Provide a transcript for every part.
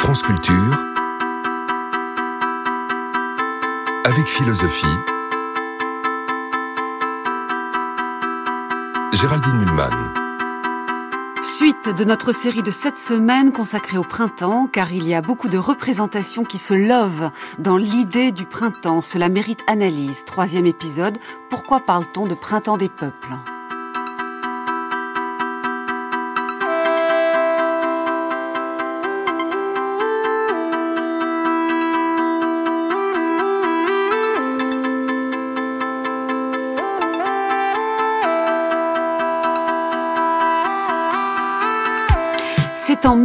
France Culture, avec philosophie, Géraldine Mühlmann. Suite de notre série de 7 semaines consacrée au printemps, car il y a beaucoup de représentations qui se lovent dans l'idée du printemps. Cela mérite analyse. 3e épisode, pourquoi parle-t-on de printemps des peuples ? C'est en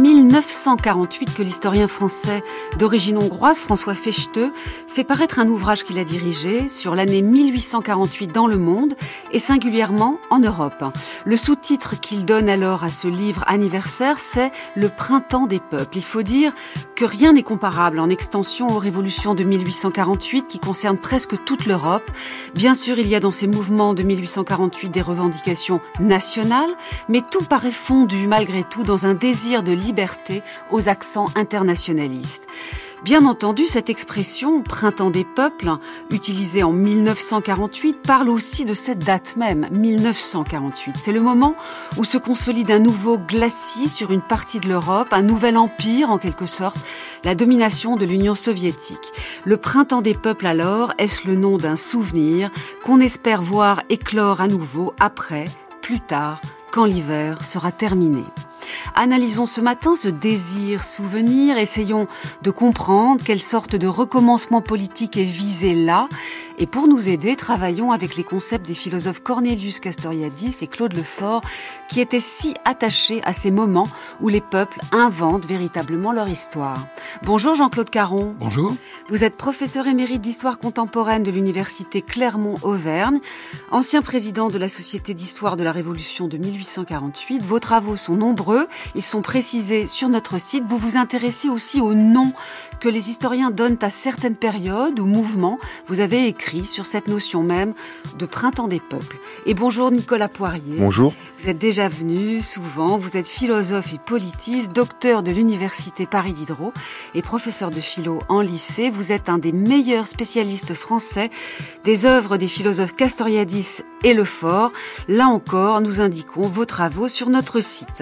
1948 que l'historien français d'origine hongroise, François Fechtő, fait paraître un ouvrage qu'il a dirigé sur l'année 1848 dans le monde et singulièrement en Europe. Le sous-titre qu'il donne alors à ce livre anniversaire, c'est « Le printemps des peuples ». Il faut dire que rien n'est comparable en extension aux révolutions de 1848 qui concernent presque toute l'Europe. Bien sûr, il y a dans ces mouvements de 1848 des revendications nationales, mais tout paraît fondu malgré tout dans un désir de liberté aux accents internationalistes. Bien entendu, cette expression « printemps des peuples », utilisée en 1948, parle aussi de cette date même, 1948. C'est le moment où se consolide un nouveau glacis sur une partie de l'Europe, un nouvel empire en quelque sorte, la domination de l'Union soviétique. Le printemps des peuples alors, est-ce le nom d'un souvenir qu'on espère voir éclore à nouveau après, plus tard, quand l'hiver sera terminé ? Analysons ce matin ce désir souvenir, essayons de comprendre quelle sorte de recommencement politique est visé là. Et pour nous aider, travaillons avec les concepts des philosophes Cornelius Castoriadis et Claude Lefort, qui étaient si attachés à ces moments où les peuples inventent véritablement leur histoire. Bonjour Jean-Claude Caron. Bonjour. Vous êtes professeur émérite d'histoire contemporaine de l'université Clermont-Auvergne, ancien président de la Société d'histoire de la Révolution de 1848. Vos travaux sont nombreux, ils sont précisés sur notre site. Vous vous intéressez aussi aux noms que les historiens donnent à certaines périodes ou mouvements. Vous avez écrit sur cette notion même de printemps des peuples. Et bonjour Nicolas Poirier. Bonjour. Vous êtes déjà venu souvent, vous êtes philosophe et politiste, docteur de l'université Paris Diderot et professeur de philo en lycée. Vous êtes un des meilleurs spécialistes français des œuvres des philosophes Castoriadis et Lefort. Là encore, nous indiquons vos travaux sur notre site.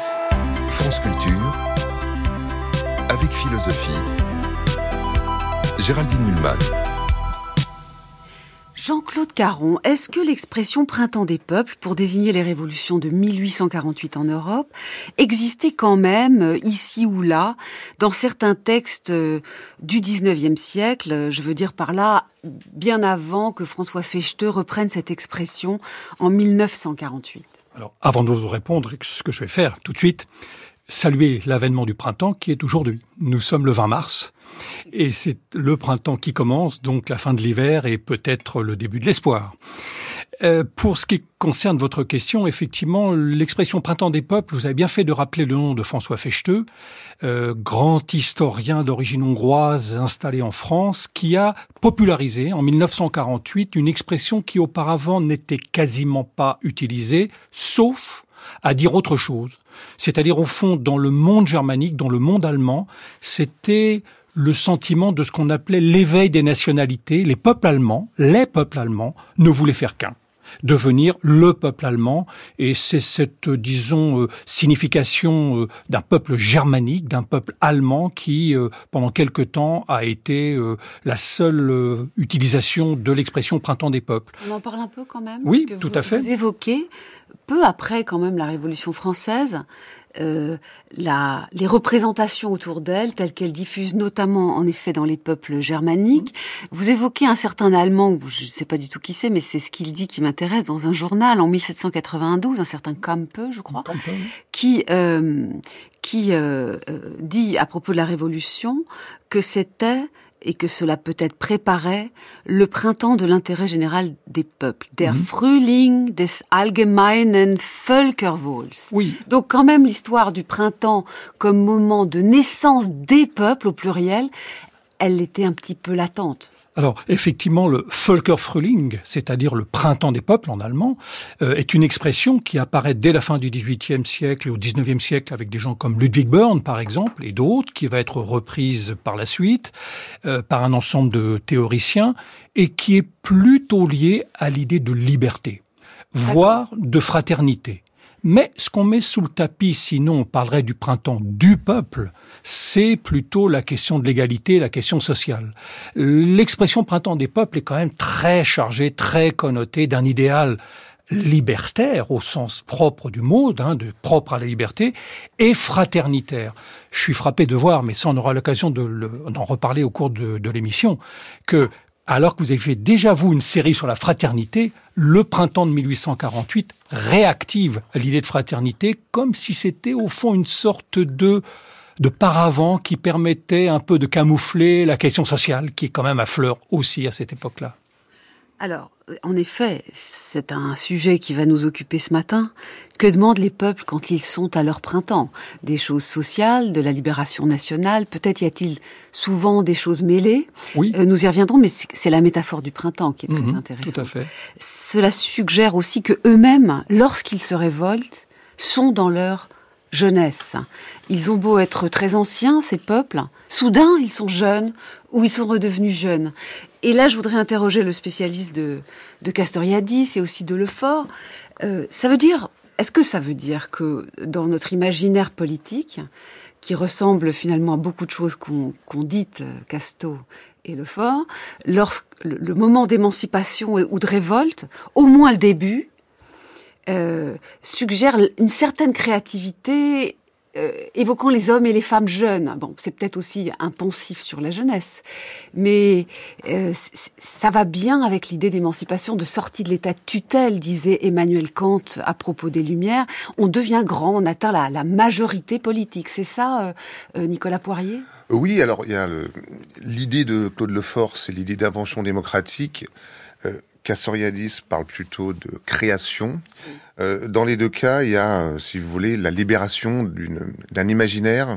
France Culture, avec philosophie, Géraldine Mühlmann. Jean-Claude Caron, est-ce que l'expression « printemps des peuples » pour désigner les révolutions de 1848 en Europe existait quand même ici ou là dans certains textes du 19e siècle, je veux dire par là bien avant que François Fechtő reprenne cette expression en 1948 ? Alors, avant de vous répondre, ce que je vais faire tout de suite, saluer l'avènement du printemps qui est aujourd'hui. Nous sommes le 20 mars et c'est le printemps qui commence, donc la fin de l'hiver et peut-être le début de l'espoir. Pour ce qui concerne votre question, effectivement, l'expression printemps des peuples, vous avez bien fait de rappeler le nom de François Fechtő, grand historien d'origine hongroise installé en France, qui a popularisé en 1948 une expression qui auparavant n'était quasiment pas utilisée, sauf à dire autre chose. C'est-à-dire, au fond, dans le monde germanique, dans le monde allemand, c'était le sentiment de ce qu'on appelait l'éveil des nationalités. Les peuples allemands ne voulaient faire qu'un. Devenir le peuple allemand, et c'est cette, signification d'un peuple germanique, d'un peuple allemand qui, pendant quelque temps, a été la seule utilisation de l'expression printemps des peuples. On en parle un peu quand même ? Oui, tout à fait. Vous évoquez, peu après quand même la Révolution française, les représentations autour d'elle, telles qu'elles diffusent notamment en effet dans les peuples germaniques. Vous évoquez un certain Allemand, je ne sais pas du tout qui c'est, mais c'est ce qu'il dit qui m'intéresse dans un journal en 1792, un certain Campe, je crois, qui dit à propos de la Révolution que c'était et que cela peut-être préparait le printemps de l'intérêt général des peuples, der Frühling des allgemeinen Völkerwohls. Oui. Donc quand même l'histoire du printemps comme moment de naissance des peuples au pluriel, elle était un petit peu latente. Alors, effectivement, le Völkerfrühling, c'est-à-dire le printemps des peuples en allemand, est une expression qui apparaît dès la fin du XVIIIe siècle et au XIXe siècle avec des gens comme Ludwig Börne, par exemple, et d'autres, qui va être reprise par la suite par un ensemble de théoriciens, et qui est plutôt liée à l'idée de liberté, voire de fraternité. Mais ce qu'on met sous le tapis, sinon on parlerait du printemps du peuple, c'est plutôt la question de l'égalité, la question sociale. L'expression printemps des peuples est quand même très chargée, très connotée d'un idéal libertaire au sens propre du mot, de propre à la liberté, et fraternitaire. Je suis frappé de voir, mais ça on aura l'occasion d'en reparler au cours de l'émission, que alors que vous avez fait déjà, vous, une série sur la fraternité, le printemps de 1848 réactive l'idée de fraternité comme si c'était au fond une sorte de paravent qui permettait un peu de camoufler la question sociale qui est quand même à fleur aussi à cette époque-là. Alors, en effet, c'est un sujet qui va nous occuper ce matin. Que demandent les peuples quand ils sont à leur printemps ? Des choses sociales, de la libération nationale, peut-être y a-t-il souvent des choses mêlées. Oui. Nous y reviendrons, mais c'est la métaphore du printemps qui est très intéressante. Tout à fait. Cela suggère aussi que eux-mêmes, lorsqu'ils se révoltent, sont dans leur jeunesse. Ils ont beau être très anciens, ces peuples, soudain ils sont jeunes ou ils sont redevenus jeunes. Et là, je voudrais interroger le spécialiste de Castoriadis et aussi de Lefort. Est-ce que ça veut dire que dans notre imaginaire politique, qui ressemble finalement à beaucoup de choses qu'ont dites Casto et Lefort, lorsque le moment d'émancipation ou de révolte, au moins le début, suggère une certaine créativité évoquant les hommes et les femmes jeunes. Bon, c'est peut-être aussi un poncif sur la jeunesse, mais ça va bien avec l'idée d'émancipation, de sortie de l'état de tutelle, disait Emmanuel Kant à propos des Lumières. On devient grand, on atteint la majorité politique. C'est ça, Nicolas Poirier ? Oui, alors il y a l'idée de Claude Lefort, c'est l'idée d'invention démocratique. Castoriadis parle plutôt de création. Dans les deux cas, il y a, si vous voulez, la libération d'un imaginaire.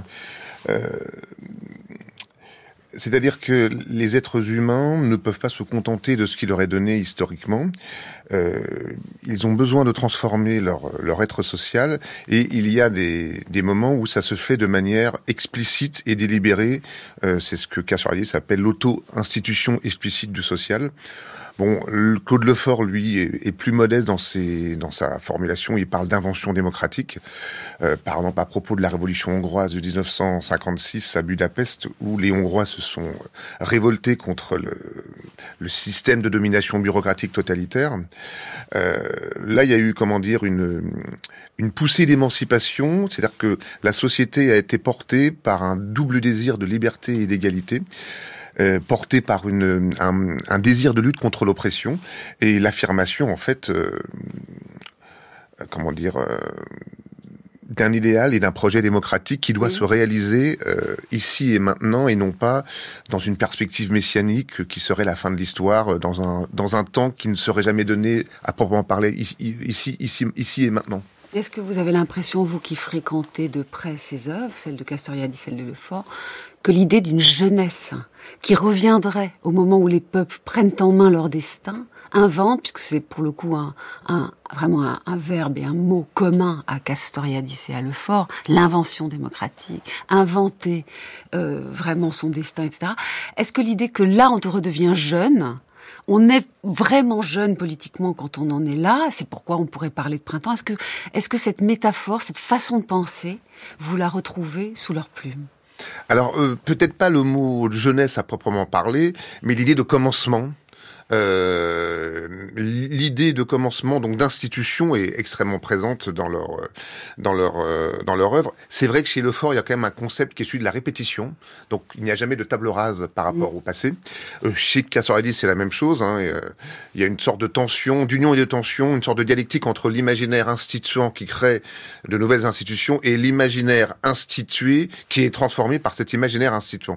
C'est-à-dire que les êtres humains ne peuvent pas se contenter de ce qui leur est donné historiquement. Ils ont besoin de transformer leur être social, et il y a des moments où ça se fait de manière explicite et délibérée. C'est ce que Castoriadis appelle l'auto-institution explicite du social. Bon, Claude Lefort, lui, est plus modeste dans sa formulation. Il parle d'invention démocratique. Par exemple, à propos de la révolution hongroise de 1956 à Budapest, où les Hongrois se sont révoltés contre le système de domination bureaucratique totalitaire. Là, il y a eu, une poussée d'émancipation, c'est-à-dire que la société a été portée par un double désir de liberté et d'égalité. Porté par un désir de lutte contre l'oppression et l'affirmation, en fait, d'un idéal et d'un projet démocratique qui doit se réaliser ici et maintenant, et non pas dans une perspective messianique qui serait la fin de l'histoire, dans un temps qui ne serait jamais donné à proprement parler ici et maintenant. Est-ce que vous avez l'impression, vous qui fréquentez de près ces œuvres, celle de Castoriadis, celle de Lefort, que l'idée d'une jeunesse qui reviendrait au moment où les peuples prennent en main leur destin, inventent, puisque c'est pour le coup vraiment un verbe et un mot commun à Castoriadis et à Lefort, l'invention démocratique, inventer vraiment son destin, etc. Est-ce que l'idée que là on redevient jeune, on est vraiment jeune politiquement quand on en est là, c'est pourquoi on pourrait parler de printemps. Est-ce que cette métaphore, cette façon de penser, vous la retrouvez sous leur plume ? Alors, peut-être pas le mot jeunesse à proprement parler, mais l'idée de commencement. L'idée de commencement, donc d'institution, est extrêmement présente dans leur œuvre. C'est vrai que chez Lefort, il y a quand même un concept qui est celui de la répétition. Donc, il n'y a jamais de table rase par rapport au passé. Chez Castoriadis, c'est la même chose. Il y a une sorte de tension, d'union et de tension, une sorte de dialectique entre l'imaginaire instituant qui crée de nouvelles institutions et l'imaginaire institué qui est transformé par cet imaginaire instituant.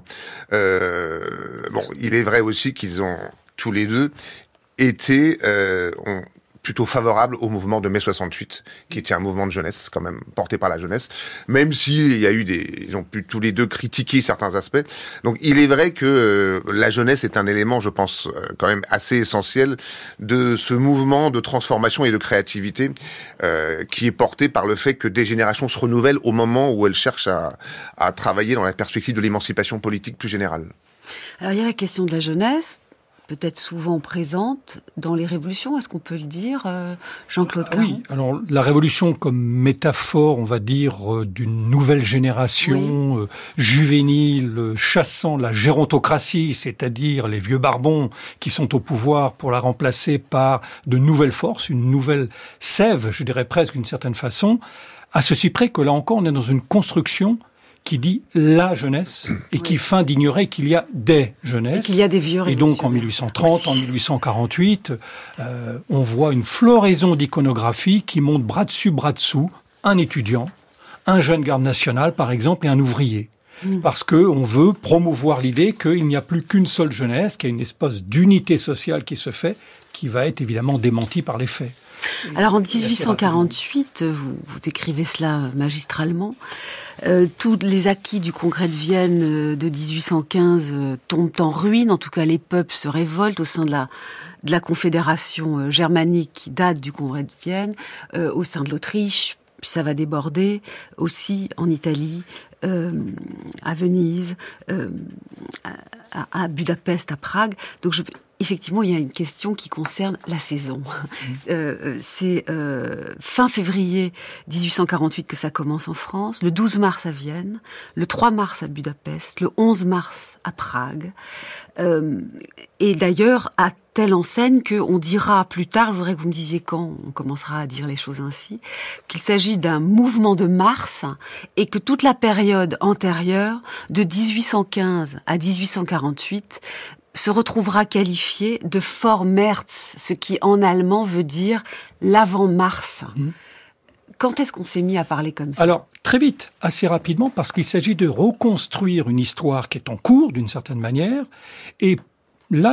Il est vrai aussi qu'ils ont tous les deux ont plutôt favorable au mouvement de mai 68, qui était un mouvement de jeunesse, quand même, porté par la jeunesse, même s'il y a eu ils ont pu tous les deux critiquer certains aspects. Donc, il est vrai que la jeunesse est un élément, je pense, quand même assez essentiel de ce mouvement de transformation et de créativité qui est porté par le fait que des générations se renouvellent au moment où elles cherchent à travailler dans la perspective de l'émancipation politique plus générale. Alors, il y a la question de la jeunesse, peut-être souvent présente dans les révolutions, est-ce qu'on peut le dire, Jean-Claude Caron ? Oui, alors la révolution comme métaphore, on va dire, d'une nouvelle génération juvénile, chassant la gérontocratie, c'est-à-dire les vieux barbons qui sont au pouvoir pour la remplacer par de nouvelles forces, une nouvelle sève, je dirais presque d'une certaine façon, à ceci près que là encore on est dans une construction qui dit la jeunesse et qui feint d'ignorer qu'il y a des jeunesses. Et qu'il y a des vieux révolutionnaires. Et donc en 1830, en 1848, on voit une floraison d'iconographie qui montre bras dessus, bras dessous, un étudiant, un jeune garde national par exemple et un ouvrier. Parce qu'on veut promouvoir l'idée qu'il n'y a plus qu'une seule jeunesse, qu'il y a une espèce d'unité sociale qui se fait, qui va être évidemment démentie par les faits. Alors en 1848, vous décrivez cela magistralement, tous les acquis du Congrès de Vienne de 1815 tombent en ruine, en tout cas les peuples se révoltent au sein de la Confédération germanique qui date du Congrès de Vienne, au sein de l'Autriche, puis ça va déborder aussi en Italie, à Venise, à Budapest, à Prague. Donc effectivement, il y a une question qui concerne la saison. C'est fin février 1848 que ça commence en France, le 12 mars à Vienne, le 3 mars à Budapest, le 11 mars à Prague. Et d'ailleurs, à telle enseigne qu'on dira plus tard, je voudrais que vous me disiez quand on commencera à dire les choses ainsi, qu'il s'agit d'un mouvement de mars et que toute la période antérieure, de 1815 à 1848, se retrouvera qualifié de Vormärz, ce qui en allemand veut dire l'avant-mars. Quand est-ce qu'on s'est mis à parler comme ça ? Alors, très vite, assez rapidement, parce qu'il s'agit de reconstruire une histoire qui est en cours, d'une certaine manière, et là,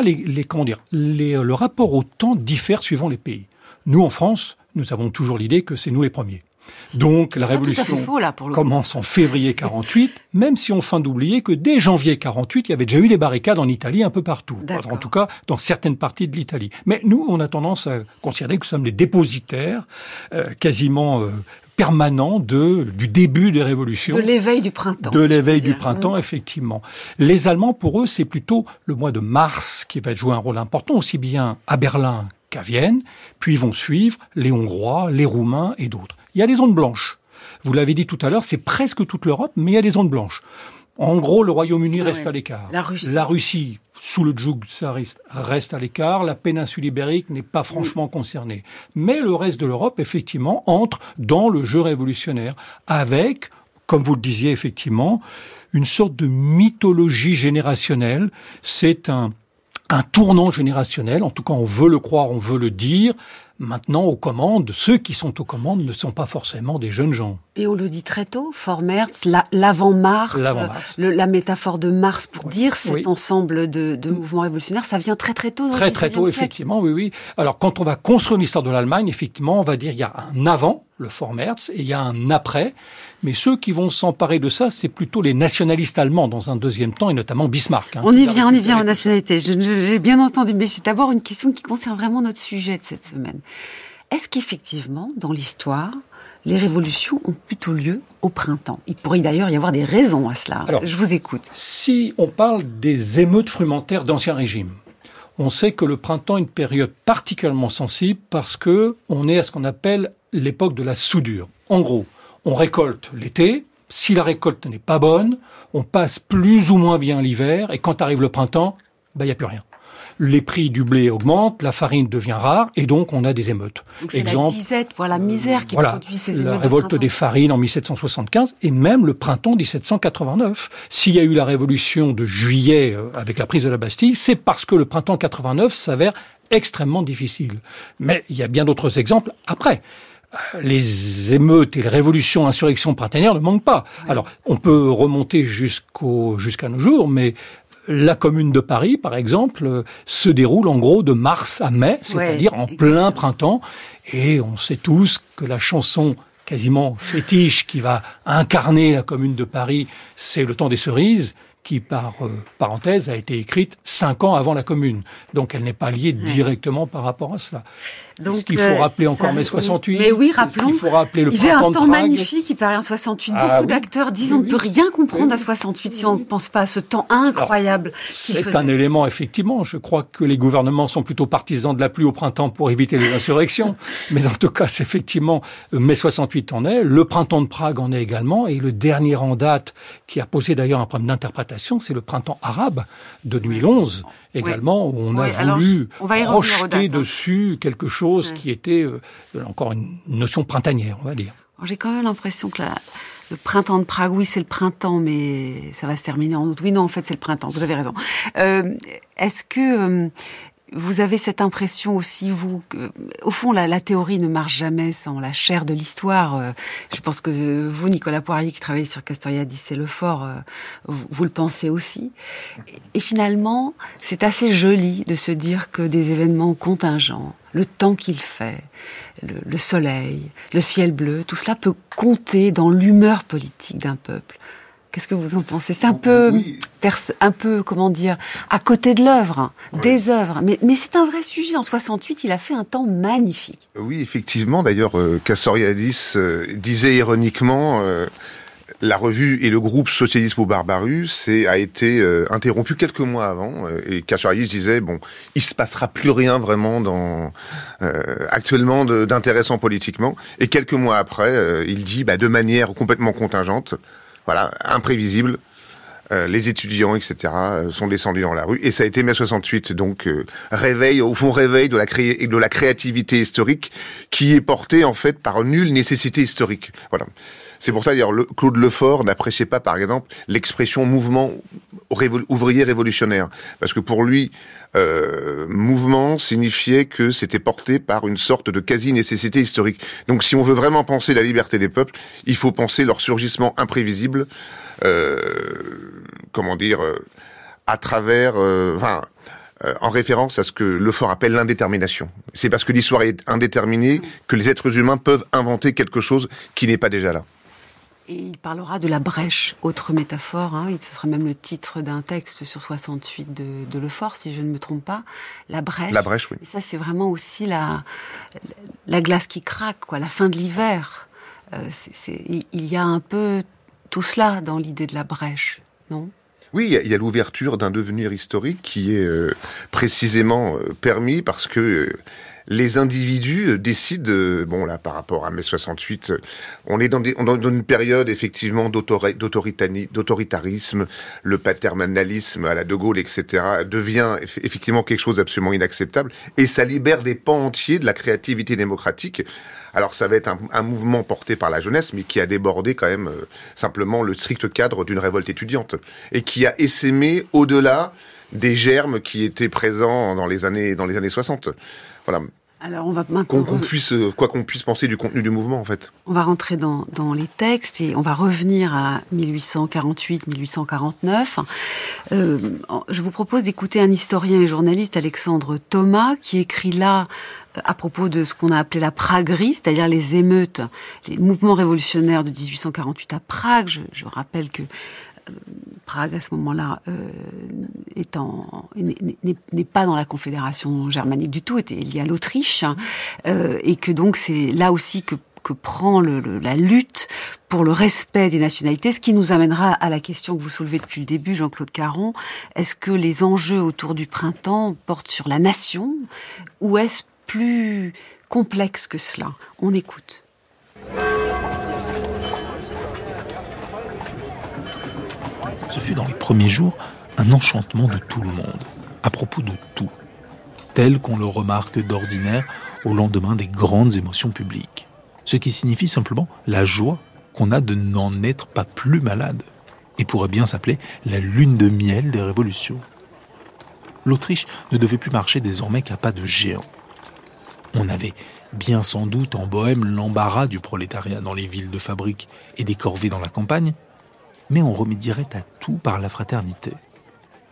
le rapport au temps diffère suivant les pays. Nous, en France, nous avons toujours l'idée que c'est nous les premiers. Donc la révolution commence en février 48, même si on feint d'oublier que dès janvier 48, il y avait déjà eu des barricades en Italie un peu partout. En tout cas, dans certaines parties de l'Italie. Mais nous, on a tendance à considérer que nous sommes les dépositaires quasiment permanents du début des révolutions. De l'éveil du printemps. De l'éveil du printemps, effectivement. Les Allemands, pour eux, c'est plutôt le mois de mars qui va jouer un rôle important, aussi bien à Berlin qu'à Vienne, puis vont suivre les Hongrois, les Roumains et d'autres. Il y a des zones blanches. Vous l'avez dit tout à l'heure, c'est presque toute l'Europe, mais il y a des zones blanches. En gros, le Royaume-Uni reste à l'écart. La Russie, sous le joug tsariste, reste à l'écart. La péninsule ibérique n'est pas franchement concernée. Mais le reste de l'Europe, effectivement, entre dans le jeu révolutionnaire avec, comme vous le disiez, effectivement, une sorte de mythologie générationnelle. C'est un tournant générationnel, en tout cas on veut le croire, on veut le dire. Maintenant, aux commandes, ceux qui sont aux commandes ne sont pas forcément des jeunes gens. Et on le dit très tôt, Vormärz, l'avant-mars, la métaphore de Mars pour dire cet ensemble de mouvements révolutionnaires, ça vient très très tôt dans le 19e siècle. Très tôt, effectivement, oui. Alors quand on va construire l'histoire de l'Allemagne, effectivement, on va dire il y a un avant, le Vormärz, et il y a un après. Mais ceux qui vont s'emparer de ça, c'est plutôt les nationalistes allemands dans un deuxième temps, et notamment Bismarck. On y vient aux nationalités. J'ai bien entendu, mais j'ai d'abord une question qui concerne vraiment notre sujet de cette semaine. Est-ce qu'effectivement, dans l'histoire, les révolutions ont plutôt lieu au printemps ? Il pourrait d'ailleurs y avoir des raisons à cela. Alors, je vous écoute. Si on parle des émeutes frumentaires d'Ancien Régime, on sait que le printemps est une période particulièrement sensible parce que on est à ce qu'on appelle l'époque de la soudure. En gros, on récolte l'été. Si la récolte n'est pas bonne, on passe plus ou moins bien l'hiver. Et quand arrive le printemps, il n'y a plus rien. Les prix du blé augmentent, la farine devient rare, et donc on a des émeutes. Donc c'est la disette, la misère qui produit ces émeutes. La révolte des farines en 1775, et même le printemps 1789. S'il y a eu la révolution de juillet avec la prise de la Bastille, c'est parce que le printemps 89 s'avère extrêmement difficile. Mais il y a bien d'autres exemples après. Les émeutes et les révolutions, insurrections printanières ne manquent pas. Oui. Alors, on peut remonter jusqu'à nos jours, mais la Commune de Paris, par exemple, se déroule en gros de mars à mai, c'est-à-dire en plein printemps. Et on sait tous que la chanson quasiment fétiche qui va incarner la Commune de Paris, c'est Le Temps des Cerises, qui, par parenthèse, a été écrite 5 ans avant la Commune. Donc, elle n'est pas liée directement par rapport à cela. Donc, est-ce qu'il faut rappeler encore mai 68 ? Mais oui, rappelons. Il faut rappeler le printemps de Prague. Il faisait un temps magnifique, il paraît en 68. Beaucoup d'acteurs disent on ne peut rien comprendre à 68 si on ne pense pas à ce temps incroyable. C'est un élément, effectivement. Je crois que les gouvernements sont plutôt partisans de la pluie au printemps pour éviter les insurrections. Mais en tout cas, c'est effectivement, mai 68 en est. Le printemps de Prague en est également. Et le dernier en date, qui a posé d'ailleurs un problème d'interprétation, c'est le printemps arabe de 2011. Également, où on a voulu projeter dessus quelque chose qui était encore une notion printanière, on va dire. Alors, j'ai quand même l'impression que le printemps de Prague, oui, c'est le printemps, mais ça va se terminer en août. Oui, non, en fait, c'est le printemps, vous avez raison. Est-ce que vous avez cette impression aussi, vous, que, au fond, la théorie ne marche jamais sans la chair de l'histoire. Je pense que vous, Nicolas Poirier, qui travaillez sur Castoriadis et Lefort, vous le pensez aussi. Et finalement, c'est assez joli de se dire que des événements contingents, le temps qu'il fait, le soleil, le ciel bleu, tout cela peut compter dans l'humeur politique d'un peuple. Qu'est-ce que vous en pensez ? C'est un peu, comment dire, à côté de l'œuvre, des œuvres. Mais c'est un vrai sujet. En 68, il a fait un temps magnifique. Oui, effectivement. D'ailleurs, Castoriadis disait ironiquement, la revue et le groupe Socialisme ou Barbarus a été interrompu quelques mois avant. Et Castoriadis disait, bon, il se passera plus rien vraiment actuellement d'intéressant politiquement. Et quelques mois après, il dit, de manière complètement contingente, voilà, imprévisible, les étudiants, etc., sont descendus dans la rue. Et ça a été mai 68, donc réveil de la créativité historique qui est portée, en fait, par nulle nécessité historique. Voilà. C'est pour ça, d'ailleurs, Claude Lefort n'appréciait pas, par exemple, l'expression mouvement ouvrier révolutionnaire. Parce que pour lui, mouvement signifiait que c'était porté par une sorte de quasi-nécessité historique. Donc si on veut vraiment penser la liberté des peuples, il faut penser leur surgissement imprévisible, à travers... en référence à ce que Lefort appelle l'indétermination. C'est parce que l'histoire est indéterminée que les êtres humains peuvent inventer quelque chose qui n'est pas déjà là. Et il parlera de la brèche, autre métaphore, ce sera même le titre d'un texte sur 68 de Lefort, si je ne me trompe pas. La brèche. La brèche, oui. Et ça, c'est vraiment aussi la glace qui craque, la fin de l'hiver. Il y a un peu tout cela dans l'idée de la brèche, non ? Oui, il y a l'ouverture d'un devenir historique qui est précisément permis parce que les individus décident, par rapport à mai 68, on est dans une période effectivement d'autoritarisme, le paternalisme à la De Gaulle, etc., devient effectivement quelque chose d'absolument inacceptable, et ça libère des pans entiers de la créativité démocratique. Alors ça va être un mouvement porté par la jeunesse, mais qui a débordé quand même simplement le strict cadre d'une révolte étudiante, et qui a essaimé au-delà des germes qui étaient présents dans les années 60. Voilà. Alors on va maintenant quoi qu'on puisse penser du contenu du mouvement, en fait. On va rentrer dans les textes et on va revenir à 1848-1849. Je vous propose d'écouter un historien et journaliste, Alexandre Thomas, qui écrit là à propos de ce qu'on a appelé la praguerie, c'est-à-dire les émeutes, les mouvements révolutionnaires de 1848 à Prague. Je rappelle que Prague, à ce moment-là, n'est pas dans la Confédération germanique du tout, était liée à l'Autriche, et que donc c'est là aussi que prend la lutte pour le respect des nationalités, ce qui nous amènera à la question que vous soulevez depuis le début, Jean-Claude Caron. Est-ce que les enjeux autour du printemps portent sur la nation, ou est-ce plus complexe que cela ? On écoute. Ce fut dans les premiers jours un enchantement de tout le monde, à propos de tout, tel qu'on le remarque d'ordinaire au lendemain des grandes émotions publiques. Ce qui signifie simplement la joie qu'on a de n'en être pas plus malade, et pourrait bien s'appeler la lune de miel des révolutions. L'Autriche ne devait plus marcher désormais qu'à pas de géant. On avait bien sans doute en Bohême l'embarras du prolétariat dans les villes de fabrique et des corvées dans la campagne, mais on remédierait à tout par la fraternité.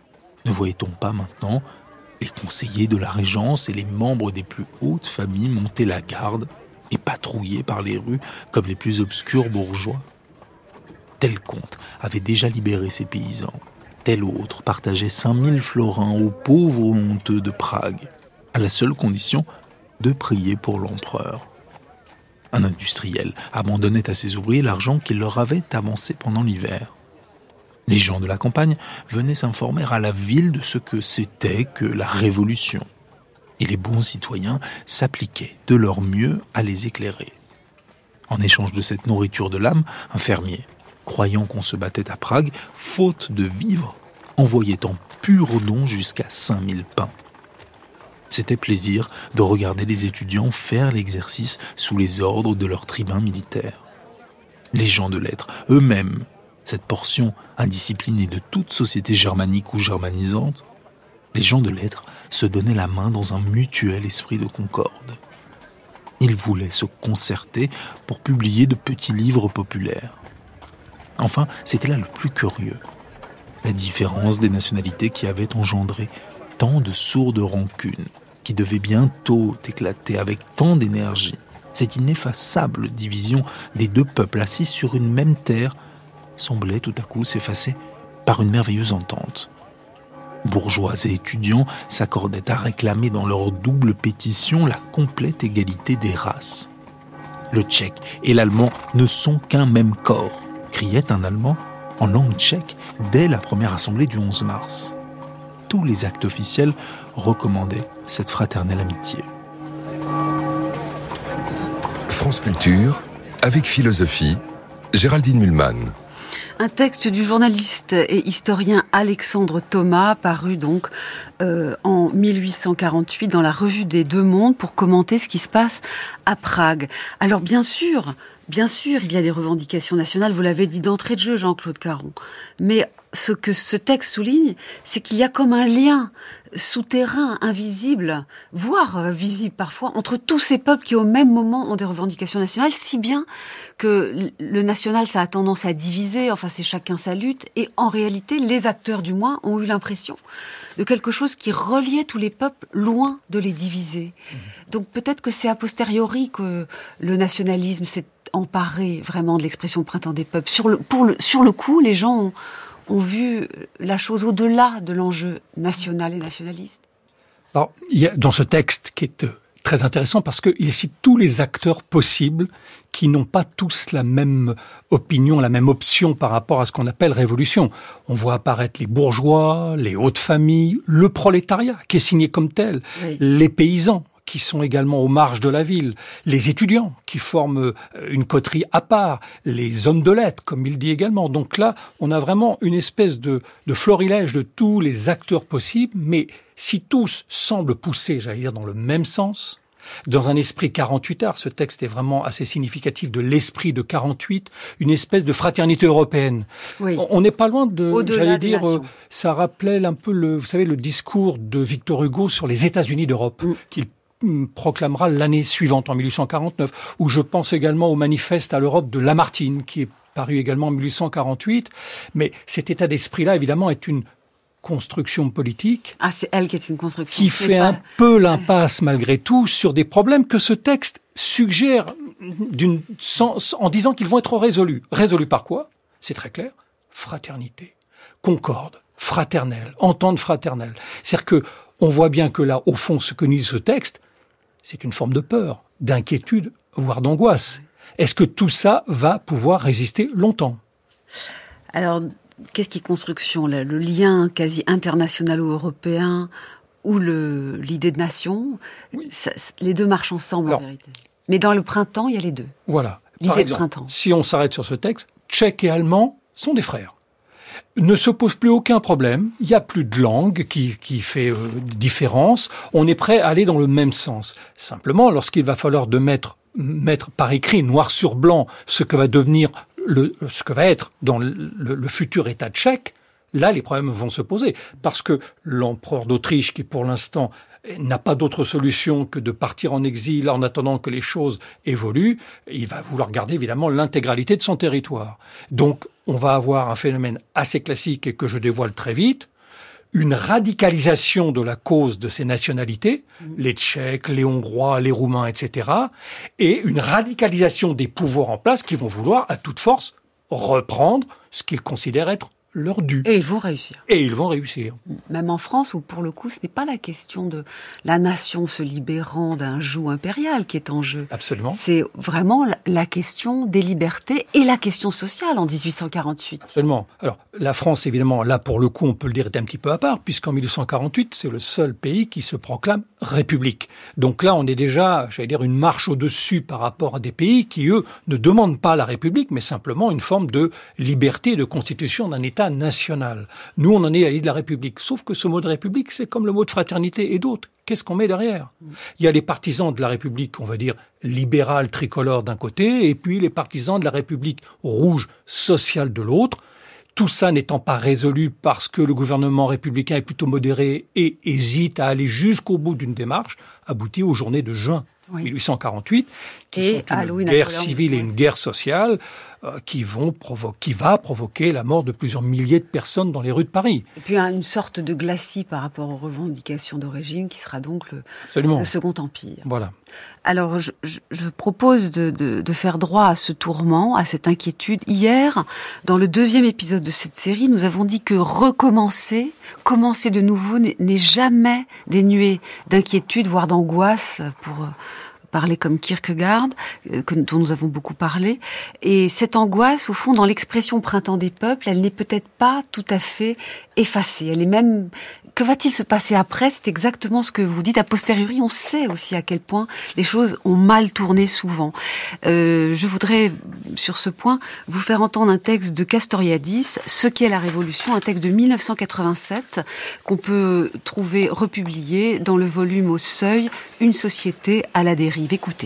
Ne voyait-on pas maintenant les conseillers de la Régence et les membres des plus hautes familles monter la garde et patrouiller par les rues comme les plus obscurs bourgeois? Tel comte avait déjà libéré ses paysans. Tel autre partageait 5000 florins aux pauvres honteux de Prague, à la seule condition de prier pour l'empereur. Un industriel abandonnait à ses ouvriers l'argent qu'il leur avait avancé pendant l'hiver. Les gens de la campagne venaient s'informer à la ville de ce que c'était que la révolution. Et les bons citoyens s'appliquaient de leur mieux à les éclairer. En échange de cette nourriture de l'âme, un fermier, croyant qu'on se battait à Prague, faute de vivres, envoyait en pur don jusqu'à 5000 pains. C'était plaisir de regarder les étudiants faire l'exercice sous les ordres de leurs tribuns militaires. Les gens de lettres, eux-mêmes, cette portion indisciplinée de toute société germanique ou germanisante, les gens de lettres se donnaient la main dans un mutuel esprit de concorde. Ils voulaient se concerter pour publier de petits livres populaires. Enfin, c'était là le plus curieux. La différence des nationalités qui avait engendré tant de sourdes rancunes, qui devaient bientôt éclater avec tant d'énergie. Cette ineffaçable division des deux peuples assis sur une même terre semblait tout à coup s'effacer par une merveilleuse entente. Bourgeois et étudiants s'accordaient à réclamer dans leur double pétition la complète égalité des races. Le tchèque et l'allemand ne sont qu'un même corps, criait un Allemand en langue tchèque dès la première assemblée du 11 mars. Tous les actes officiels recommandaient cette fraternelle amitié. France Culture, avec philosophie, Géraldine Mühlmann. Un texte du journaliste et historien Alexandre Thomas, paru donc en 1848 dans la Revue des Deux Mondes pour commenter ce qui se passe à Prague. Alors bien sûr, il y a des revendications nationales, vous l'avez dit d'entrée de jeu, Jean-Claude Caron. Mais ce que ce texte souligne, c'est qu'il y a comme un lien souterrain, invisible, voire visible parfois, entre tous ces peuples qui au même moment ont des revendications nationales, si bien que le national, ça a tendance à diviser, enfin c'est chacun sa lutte, et en réalité, les acteurs du moins ont eu l'impression de quelque chose qui reliait tous les peuples loin de les diviser. Donc peut-être que c'est a posteriori que le nationalisme s'est emparé vraiment de l'expression printemps des peuples. Sur le coup, les gens ont vu la chose au-delà de l'enjeu national et nationaliste. Alors, il y a dans ce texte qui est très intéressant parce qu'il cite tous les acteurs possibles qui n'ont pas tous la même opinion, la même option par rapport à ce qu'on appelle révolution. On voit apparaître les bourgeois, les hautes familles, le prolétariat qui est signé comme tel, oui. Les paysans qui sont également aux marges de la ville, les étudiants qui forment une coterie à part, les hommes de lettres, comme il dit également. Donc là, on a vraiment une espèce de florilège de tous les acteurs possibles, mais si tous semblent pousser, j'allais dire, dans le même sens, dans un esprit 48ard, ce texte est vraiment assez significatif de l'esprit de 48, une espèce de fraternité européenne. Oui. On n'est pas loin de, j'allais dire, ça rappelait un peu le discours de Victor Hugo sur les États-Unis d'Europe, qu'il proclamera l'année suivante, en 1849, où je pense également au manifeste à l'Europe de Lamartine, qui est paru également en 1848. Mais cet état d'esprit-là, évidemment, est une construction politique. Ah, c'est elle qui est une construction. Qui fait un peu l'impasse, malgré tout, sur des problèmes que ce texte suggère en disant qu'ils vont être résolus. Résolus par quoi ? C'est très clair. Fraternité, concorde, fraternelle, entente fraternelle. C'est-à-dire que on voit bien que là, au fond, ce que nous dit ce texte, c'est une forme de peur, d'inquiétude, voire d'angoisse. Est-ce que tout ça va pouvoir résister longtemps ? Alors, qu'est-ce qui est construction là ? Le lien quasi international ou européen ou l'idée de nation, oui. Les deux marchent ensemble. Alors, en vérité. Mais dans le printemps, il y a les deux. Voilà. L'idée de printemps. Si on s'arrête sur ce texte, Tchèques et Allemands sont des frères. Ne se pose plus aucun problème, il n'y a plus de langue qui fait différence, on est prêt à aller dans le même sens. Simplement, lorsqu'il va falloir mettre par écrit, noir sur blanc, ce que va être dans le futur État tchèque, là les problèmes vont se poser. Parce que l'empereur d'Autriche, qui pour l'instant n'a pas d'autre solution que de partir en exil en attendant que les choses évoluent, il va vouloir garder évidemment l'intégralité de son territoire. Donc on va avoir un phénomène assez classique et que je dévoile très vite, une radicalisation de la cause de ces nationalités, les Tchèques, les Hongrois, les Roumains, etc., et une radicalisation des pouvoirs en place qui vont vouloir à toute force reprendre ce qu'ils considèrent être leur dû. Et ils vont réussir. Et ils vont réussir. Même en France, où pour le coup, ce n'est pas la question de la nation se libérant d'un joug impérial qui est en jeu. Absolument. C'est vraiment la question des libertés et la question sociale en 1848. Absolument. Alors, la France, évidemment, là, pour le coup, on peut le dire, est un petit peu à part, puisqu'en 1848, c'est le seul pays qui se proclame république. Donc là, on est déjà, j'allais dire, une marche au-dessus par rapport à des pays qui, eux, ne demandent pas la république, mais simplement une forme de liberté, de constitution d'un État national. Nous, on en est à l'idée de la République. Sauf que ce mot de République, c'est comme le mot de fraternité et d'autres. Qu'est-ce qu'on met derrière ? Il y a les partisans de la République, on va dire, libérale, tricolore d'un côté, et puis les partisans de la République rouge, sociale de l'autre. Tout ça n'étant pas résolu parce que le gouvernement républicain est plutôt modéré et hésite à aller jusqu'au bout d'une démarche, aboutit aux journées de juin 1848, qui sont une guerre civile et une guerre sociale qui va provoquer la mort de plusieurs milliers de personnes dans les rues de Paris. Et puis une sorte de glacis par rapport aux revendications d'origine qui sera donc le Second Empire. Voilà. Alors, je propose de faire droit à ce tourment, à cette inquiétude. Hier, dans le 2e épisode de cette série, nous avons dit que commencer de nouveau n'est jamais dénué d'inquiétude, voire d'angoisse, pour parler comme Kierkegaard, dont nous avons beaucoup parlé. Et cette angoisse, au fond, dans l'expression printemps des peuples, elle n'est peut-être pas tout à fait effacée. Elle est même... Que va-t-il se passer après ? C'est exactement ce que vous dites. A posteriori, on sait aussi à quel point les choses ont mal tourné souvent. Je voudrais, sur ce point, vous faire entendre un texte de Castoriadis, Ce qu'est la Révolution, un texte de 1987, qu'on peut trouver republié dans le volume Au Seuil, Une société à la dérive. Écoutez.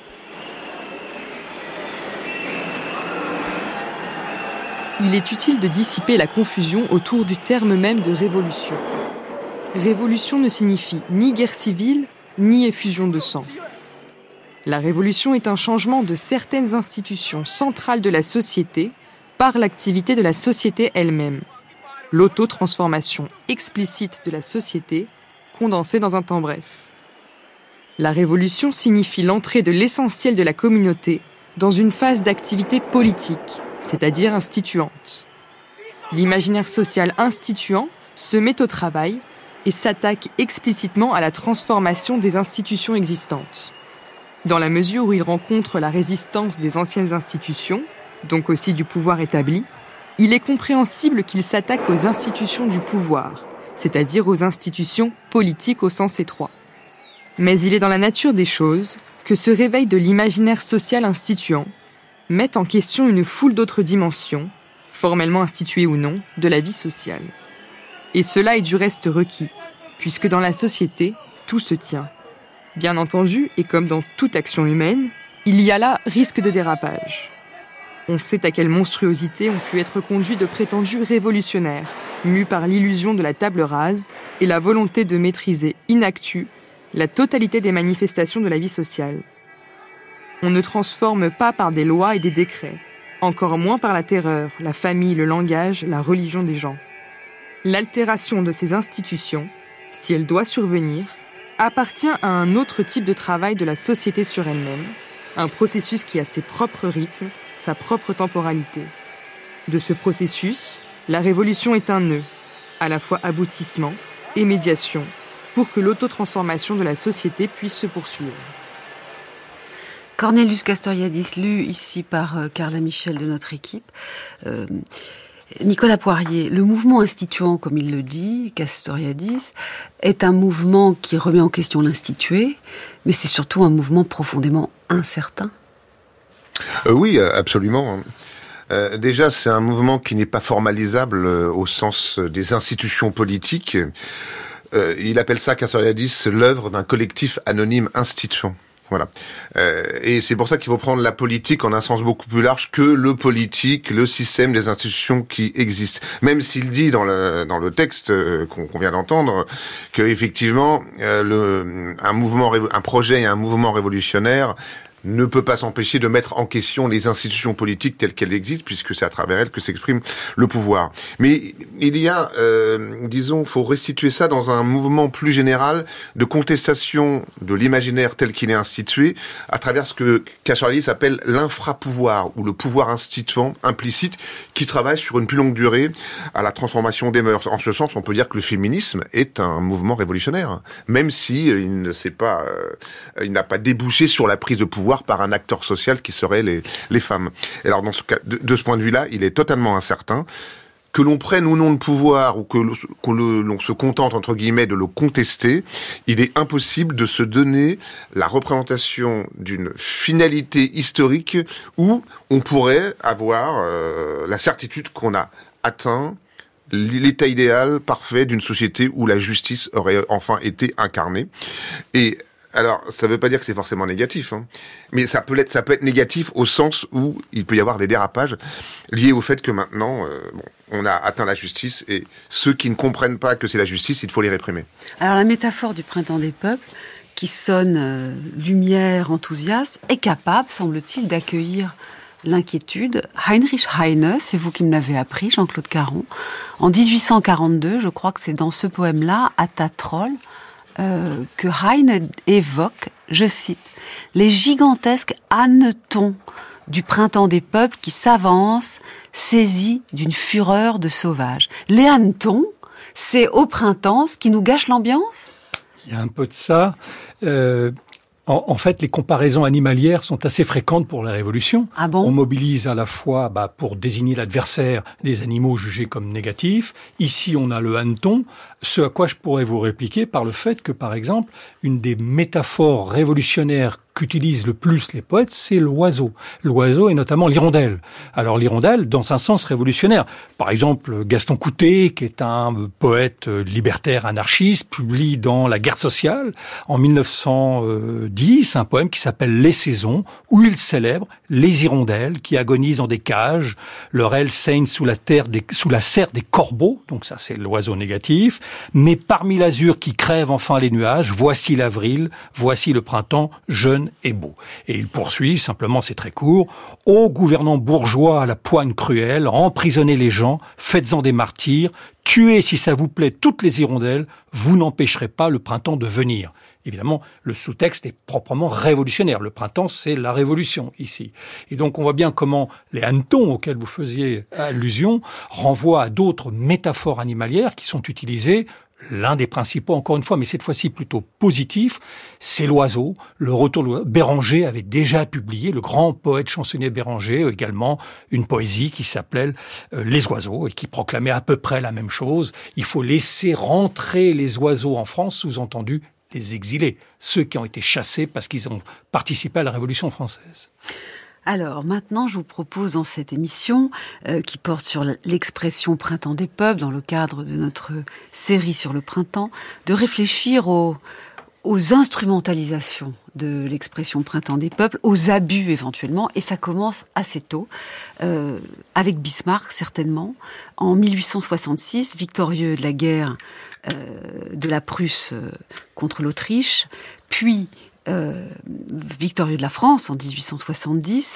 Il est utile de dissiper la confusion autour du terme même de révolution. Révolution ne signifie ni guerre civile, ni effusion de sang. La révolution est un changement de certaines institutions centrales de la société par l'activité de la société elle-même. L'auto-transformation explicite de la société, condensée dans un temps bref. La révolution signifie l'entrée de l'essentiel de la communauté dans une phase d'activité politique, c'est-à-dire instituante. L'imaginaire social instituant se met au travail et s'attaque explicitement à la transformation des institutions existantes. Dans la mesure où il rencontre la résistance des anciennes institutions, donc aussi du pouvoir établi, il est compréhensible qu'il s'attaque aux institutions du pouvoir, c'est-à-dire aux institutions politiques au sens étroit. Mais il est dans la nature des choses que ce réveil de l'imaginaire social instituant met en question une foule d'autres dimensions, formellement instituées ou non, de la vie sociale. Et cela est du reste requis, puisque dans la société, tout se tient. Bien entendu, et comme dans toute action humaine, il y a là risque de dérapage. On sait à quelle monstruosité ont pu être conduits de prétendus révolutionnaires, mus par l'illusion de la table rase et la volonté de maîtriser in actu la totalité des manifestations de la vie sociale. On ne transforme pas par des lois et des décrets, encore moins par la terreur, la famille, le langage, la religion des gens. L'altération de ces institutions, si elle doit survenir, appartient à un autre type de travail de la société sur elle-même, un processus qui a ses propres rythmes, sa propre temporalité. De ce processus, la révolution est un nœud, à la fois aboutissement et médiation, pour que l'autotransformation de la société puisse se poursuivre. Cornelius Castoriadis, lu ici par Carla Michel de notre équipe. Nicolas Poirier, le mouvement instituant, comme il le dit, Castoriadis, est un mouvement qui remet en question l'institué, mais c'est surtout un mouvement profondément incertain. Oui, absolument. Déjà, c'est un mouvement qui n'est pas formalisable au sens des institutions politiques. Il appelle ça, Castoriadis, l'œuvre d'un collectif anonyme instituant. Voilà. Et c'est pour ça qu'il faut prendre la politique en un sens beaucoup plus large que le politique, le système des institutions qui existent. Même s'il dit dans le texte qu'on vient d'entendre que effectivement un projet et un mouvement révolutionnaire ne peut pas s'empêcher de mettre en question les institutions politiques telles qu'elles existent, puisque c'est à travers elles que s'exprime le pouvoir. Mais il y a, faut restituer ça dans un mouvement plus général de contestation de l'imaginaire tel qu'il est institué, à travers ce que Cacciarelli s'appelle l'infrapouvoir, ou le pouvoir instituant implicite, qui travaille sur une plus longue durée à la transformation des mœurs. En ce sens, on peut dire que le féminisme est un mouvement révolutionnaire, même si il n'a pas débouché sur la prise de pouvoir par un acteur social qui serait les femmes. Et alors, dans ce cas, de ce point de vue-là, il est totalement incertain que l'on prenne ou non le pouvoir ou que l'on se contente, entre guillemets, de le contester. Il est impossible de se donner la représentation d'une finalité historique où on pourrait avoir la certitude qu'on a atteint l'état idéal parfait d'une société où la justice aurait enfin été incarnée. Et alors, ça ne veut pas dire que c'est forcément négatif, hein, mais ça peut être négatif au sens où il peut y avoir des dérapages liés au fait que maintenant, on a atteint la justice, et ceux qui ne comprennent pas que c'est la justice, il faut les réprimer. Alors, la métaphore du printemps des peuples, qui sonne lumière, enthousiasme, est capable, semble-t-il, d'accueillir l'inquiétude. Heinrich Heine, c'est vous qui me l'avez appris, Jean-Claude Caron, en 1842, je crois que c'est dans ce poème-là, à Tatrol, que Heine évoque, je cite, « les gigantesques hannetons du printemps des peuples qui s'avancent, saisis d'une fureur de sauvages. » Les hannetons, c'est au printemps ce qui nous gâche l'ambiance ? Il y a un peu de ça. En fait, les comparaisons animalières sont assez fréquentes pour la Révolution. Ah bon ? On mobilise à la fois pour désigner l'adversaire des animaux jugés comme négatifs. Ici, on a le hanneton, ce à quoi je pourrais vous répliquer par le fait que, par exemple, une des métaphores révolutionnaires qu'utilisent le plus les poètes, c'est l'oiseau. L'oiseau et notamment l'hirondelle. Alors l'hirondelle, dans un sens révolutionnaire. Par exemple, Gaston Coutet, qui est un poète libertaire anarchiste, publie dans La Guerre sociale, en 1910, un poème qui s'appelle Les saisons, où il célèbre les hirondelles qui agonisent dans des cages, leur aile saigne sous la serre des corbeaux, donc ça c'est l'oiseau négatif, mais parmi l'azur qui crève enfin les nuages, voici l'avril, voici le printemps jeune et beau. Et il poursuit, simplement c'est très court, « Ô gouvernants bourgeois à la poigne cruelle, emprisonnez les gens, faites-en des martyrs, tuez si ça vous plaît toutes les hirondelles, vous n'empêcherez pas le printemps de venir. » Évidemment, le sous-texte est proprement révolutionnaire. Le printemps, c'est la révolution, ici. Et donc, on voit bien comment les hannetons auxquels vous faisiez allusion renvoient à d'autres métaphores animalières qui sont utilisées. L'un des principaux, encore une fois, mais cette fois-ci plutôt positif, c'est l'oiseau, le retour de l'oiseau. Béranger avait déjà publié, le grand poète chansonnier Béranger, également une poésie qui s'appelait Les oiseaux et qui proclamait à peu près la même chose. Il faut laisser rentrer les oiseaux en France, sous-entendu les exilés, ceux qui ont été chassés parce qu'ils ont participé à la Révolution française. Alors maintenant, je vous propose dans cette émission qui porte sur l'expression printemps des peuples, dans le cadre de notre série sur le printemps, de réfléchir aux instrumentalisations de l'expression printemps des peuples, aux abus éventuellement, et ça commence assez tôt, avec Bismarck certainement. En 1866, victorieux de la guerre de la Prusse contre l'Autriche, puis victorieux de la France en 1870,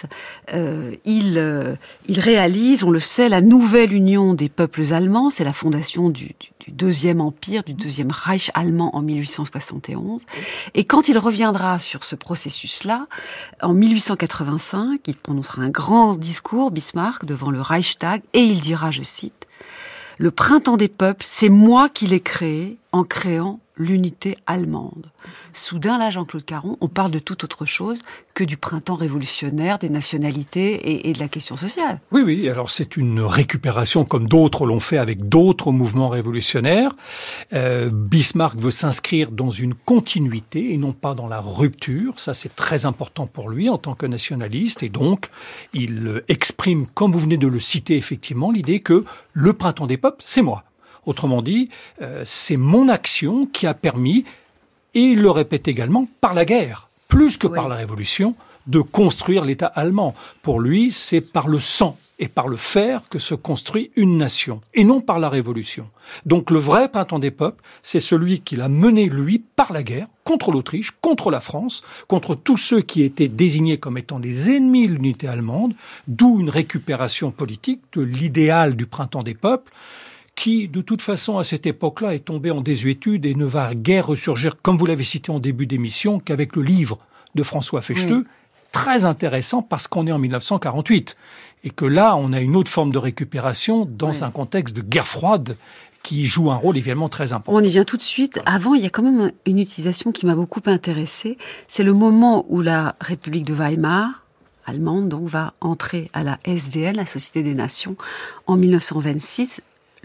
il réalise, on le sait, la nouvelle union des peuples allemands, c'est la fondation du deuxième empire, du deuxième Reich allemand en 1871. Et quand il reviendra sur ce processus-là, en 1885, il prononcera un grand discours, Bismarck, devant le Reichstag, et il dira, je cite, « Le printemps des peuples, c'est moi qui l'ai créé en créant l'unité allemande. » Soudain, là, Jean-Claude Caron, on parle de toute autre chose que du printemps révolutionnaire, des nationalités et de la question sociale. Oui, alors c'est une récupération comme d'autres l'ont fait avec d'autres mouvements révolutionnaires. Bismarck veut s'inscrire dans une continuité et non pas dans la rupture. Ça, c'est très important pour lui en tant que nationaliste. Et donc, il exprime, comme vous venez de le citer effectivement, l'idée que le printemps des peuples, c'est moi. Autrement dit, c'est mon action qui a permis, et il le répète également, par la guerre, plus que par la Révolution, de construire l'État allemand. Pour lui, c'est par le sang et par le faire que se construit une nation, et non par la révolution. Donc le vrai printemps des peuples, c'est celui qu'il a mené, lui, par la guerre, contre l'Autriche, contre la France, contre tous ceux qui étaient désignés comme étant des ennemis de l'unité allemande, d'où une récupération politique de l'idéal du printemps des peuples, qui, de toute façon, à cette époque-là, est tombé en désuétude et ne va guère ressurgir, comme vous l'avez cité en début d'émission, qu'avec le livre de François Fechteux, très intéressant parce qu'on est en 1948 et que là, on a une autre forme de récupération dans un contexte de guerre froide qui joue un rôle évidemment très important. On y vient tout de suite. Avant, il y a quand même une utilisation qui m'a beaucoup intéressée. C'est le moment où la République de Weimar, allemande, donc, va entrer à la SDN, la Société des Nations, en 1926,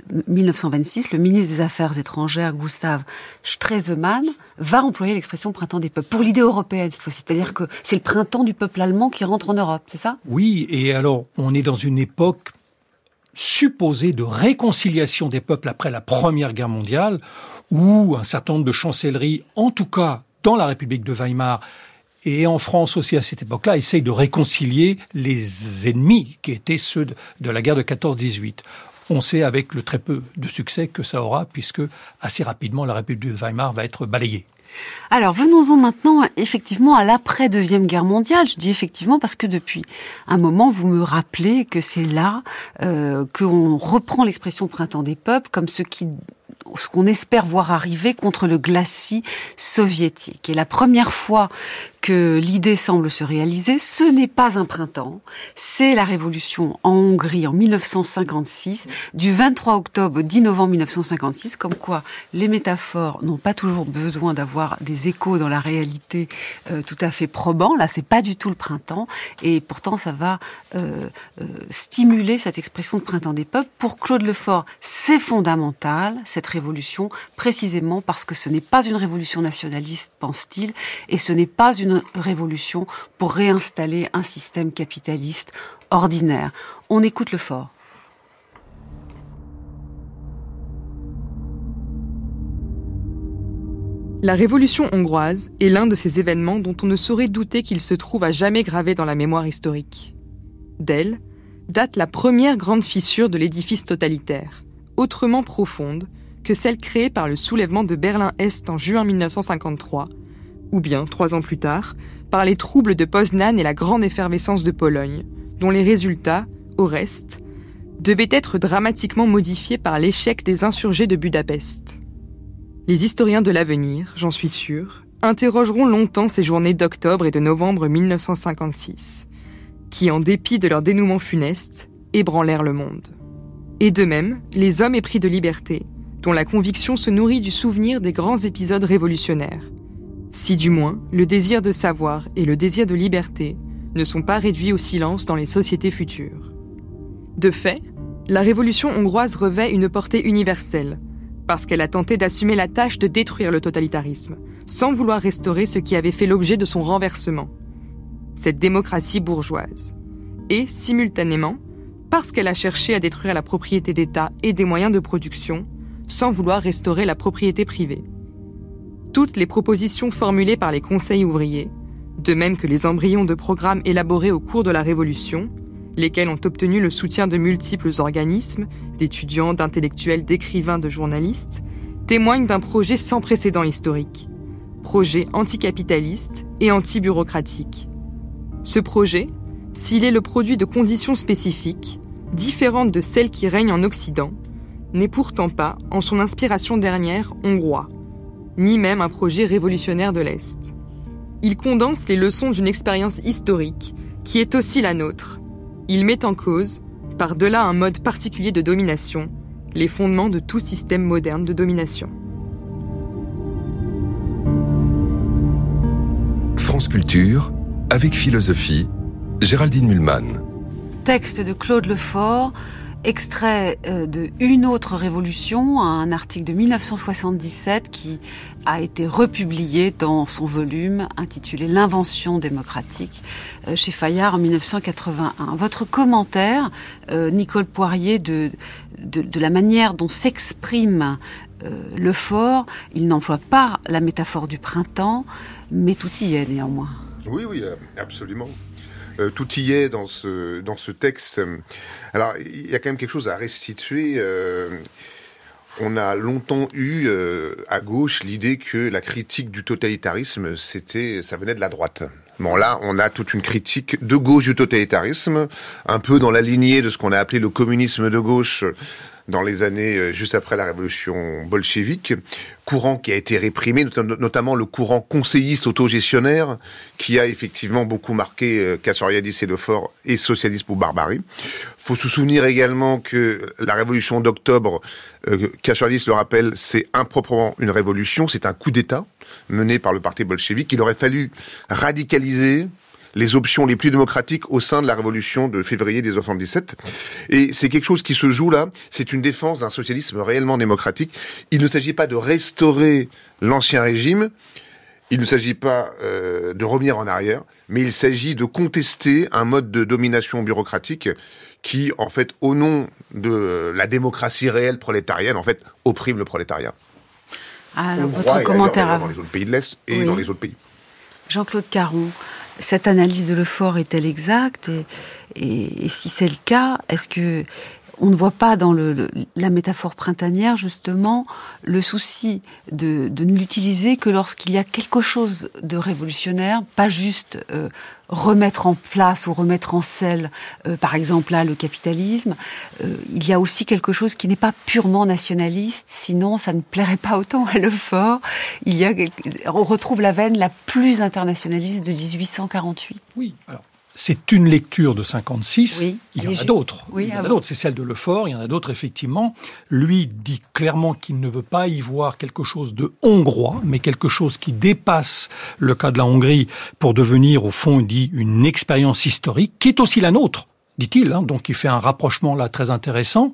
le ministre des Affaires étrangères, Gustav Stresemann, va employer l'expression printemps des peuples, pour l'idée européenne cette fois-ci. C'est-à-dire que c'est le printemps du peuple allemand qui rentre en Europe, c'est ça ? Oui, et alors, on est dans une époque supposée de réconciliation des peuples après la Première Guerre mondiale, où un certain nombre de chancelleries, en tout cas dans la République de Weimar, et en France aussi à cette époque-là, essayent de réconcilier les ennemis qui étaient ceux de la guerre de 14-18. On sait avec le très peu de succès que ça aura, puisque assez rapidement la République de Weimar va être balayée. Alors, venons-en maintenant effectivement à l'après-Deuxième Guerre mondiale. Je dis effectivement parce que depuis un moment, vous me rappelez que c'est là qu'on reprend l'expression printemps des peuples comme ce qu'on espère voir arriver contre le glacis soviétique. Et la première fois que l'idée semble se réaliser, ce n'est pas un printemps, c'est la révolution en Hongrie en 1956, du 23 octobre au 10 novembre 1956, comme quoi les métaphores n'ont pas toujours besoin d'avoir des échos dans la réalité tout à fait probants. Là, c'est pas du tout le printemps, et pourtant ça va stimuler cette expression de printemps des peuples. Pour Claude Lefort, c'est fondamental, cette révolution, précisément parce que ce n'est pas une révolution nationaliste, pense-t-il, et ce n'est pas une révolution pour réinstaller un système capitaliste ordinaire. On écoute Lefort. La Révolution hongroise est l'un de ces événements dont on ne saurait douter qu'il se trouve à jamais gravé dans la mémoire historique. D'elle date la première grande fissure de l'édifice totalitaire, autrement profonde que celle créée par le soulèvement de Berlin-Est en juin 1953, ou bien, 3 ans plus tard, par les troubles de Poznan et la grande effervescence de Pologne, dont les résultats, au reste, devaient être dramatiquement modifiés par l'échec des insurgés de Budapest. Les historiens de l'avenir, j'en suis sûr, interrogeront longtemps ces journées d'octobre et de novembre 1956, qui, en dépit de leur dénouement funeste, ébranlèrent le monde. Et de même, les hommes épris de liberté, dont la conviction se nourrit du souvenir des grands épisodes révolutionnaires, si du moins le désir de savoir et le désir de liberté ne sont pas réduits au silence dans les sociétés futures. De fait, la révolution hongroise revêt une portée universelle, parce qu'elle a tenté d'assumer la tâche de détruire le totalitarisme, sans vouloir restaurer ce qui avait fait l'objet de son renversement, cette démocratie bourgeoise. Et, simultanément, parce qu'elle a cherché à détruire la propriété d'État et des moyens de production, sans vouloir restaurer la propriété privée. Toutes les propositions formulées par les conseils ouvriers, de même que les embryons de programmes élaborés au cours de la Révolution, lesquels ont obtenu le soutien de multiples organismes, d'étudiants, d'intellectuels, d'écrivains, de journalistes, témoignent d'un projet sans précédent historique, projet anticapitaliste et anti-bureaucratique. Ce projet, s'il est le produit de conditions spécifiques, différentes de celles qui règnent en Occident, n'est pourtant pas, en son inspiration dernière, hongrois, ni même un projet révolutionnaire de l'Est. Il condense les leçons d'une expérience historique qui est aussi la nôtre. Il met en cause, par-delà un mode particulier de domination, les fondements de tout système moderne de domination. France Culture, avec philosophie, Géraldine Mühlmann. Texte de Claude Lefort, extrait de Une autre révolution, un article de 1977 qui a été republié dans son volume intitulé L'invention démocratique chez Fayard en 1981. Votre commentaire, Nicole Poirier, de la manière dont s'exprime Lefort, il n'emploie pas la métaphore du printemps, mais tout y est néanmoins. Oui, absolument. Tout y est dans ce texte. Alors, il y a quand même quelque chose à restituer. On a longtemps eu à gauche l'idée que la critique du totalitarisme, ça venait de la droite. Bon, là, on a toute une critique de gauche du totalitarisme, un peu dans la lignée de ce qu'on a appelé le communisme de gauche dans les années juste après la révolution bolchevique, courant qui a été réprimé, notamment le courant conseilliste autogestionnaire, qui a effectivement beaucoup marqué Castoriadis et Lefort et Socialisme ou Barbarie. Faut se souvenir également que la révolution d'octobre, Castoriadis le rappelle, c'est improprement une révolution, c'est un coup d'État mené par le parti bolchevique. Il aurait fallu radicaliser les options les plus démocratiques au sein de la révolution de février 1977. Et c'est quelque chose qui se joue là, c'est une défense d'un socialisme réellement démocratique. Il ne s'agit pas de restaurer l'ancien régime, il ne s'agit pas de revenir en arrière, mais il s'agit de contester un mode de domination bureaucratique qui, en fait, au nom de la démocratie réelle prolétarienne, en fait, opprime le prolétariat. Alors, votre commentaire dans les autres pays de l'Est et dans les autres pays. Jean-Claude Caron, cette analyse de Lefort est-elle exacte et si c'est le cas, est-ce que on ne voit pas dans la métaphore printanière justement le souci de ne l'utiliser que lorsqu'il y a quelque chose de révolutionnaire, pas juste remettre en place ou remettre en selle, par exemple là, le capitalisme. Il y a aussi quelque chose qui n'est pas purement nationaliste, sinon ça ne plairait pas autant à Lefort. On retrouve la veine la plus internationaliste de 1848. Oui, alors c'est une lecture de 56, oui, il y en a d'autres. Oui, il y en a d'autres, c'est celle de Lefort, il y en a d'autres effectivement. Lui dit clairement qu'il ne veut pas y voir quelque chose de hongrois, mais quelque chose qui dépasse le cas de la Hongrie pour devenir, au fond, il dit, une expérience historique, qui est aussi la nôtre, dit-il. Hein, donc il fait un rapprochement là très intéressant,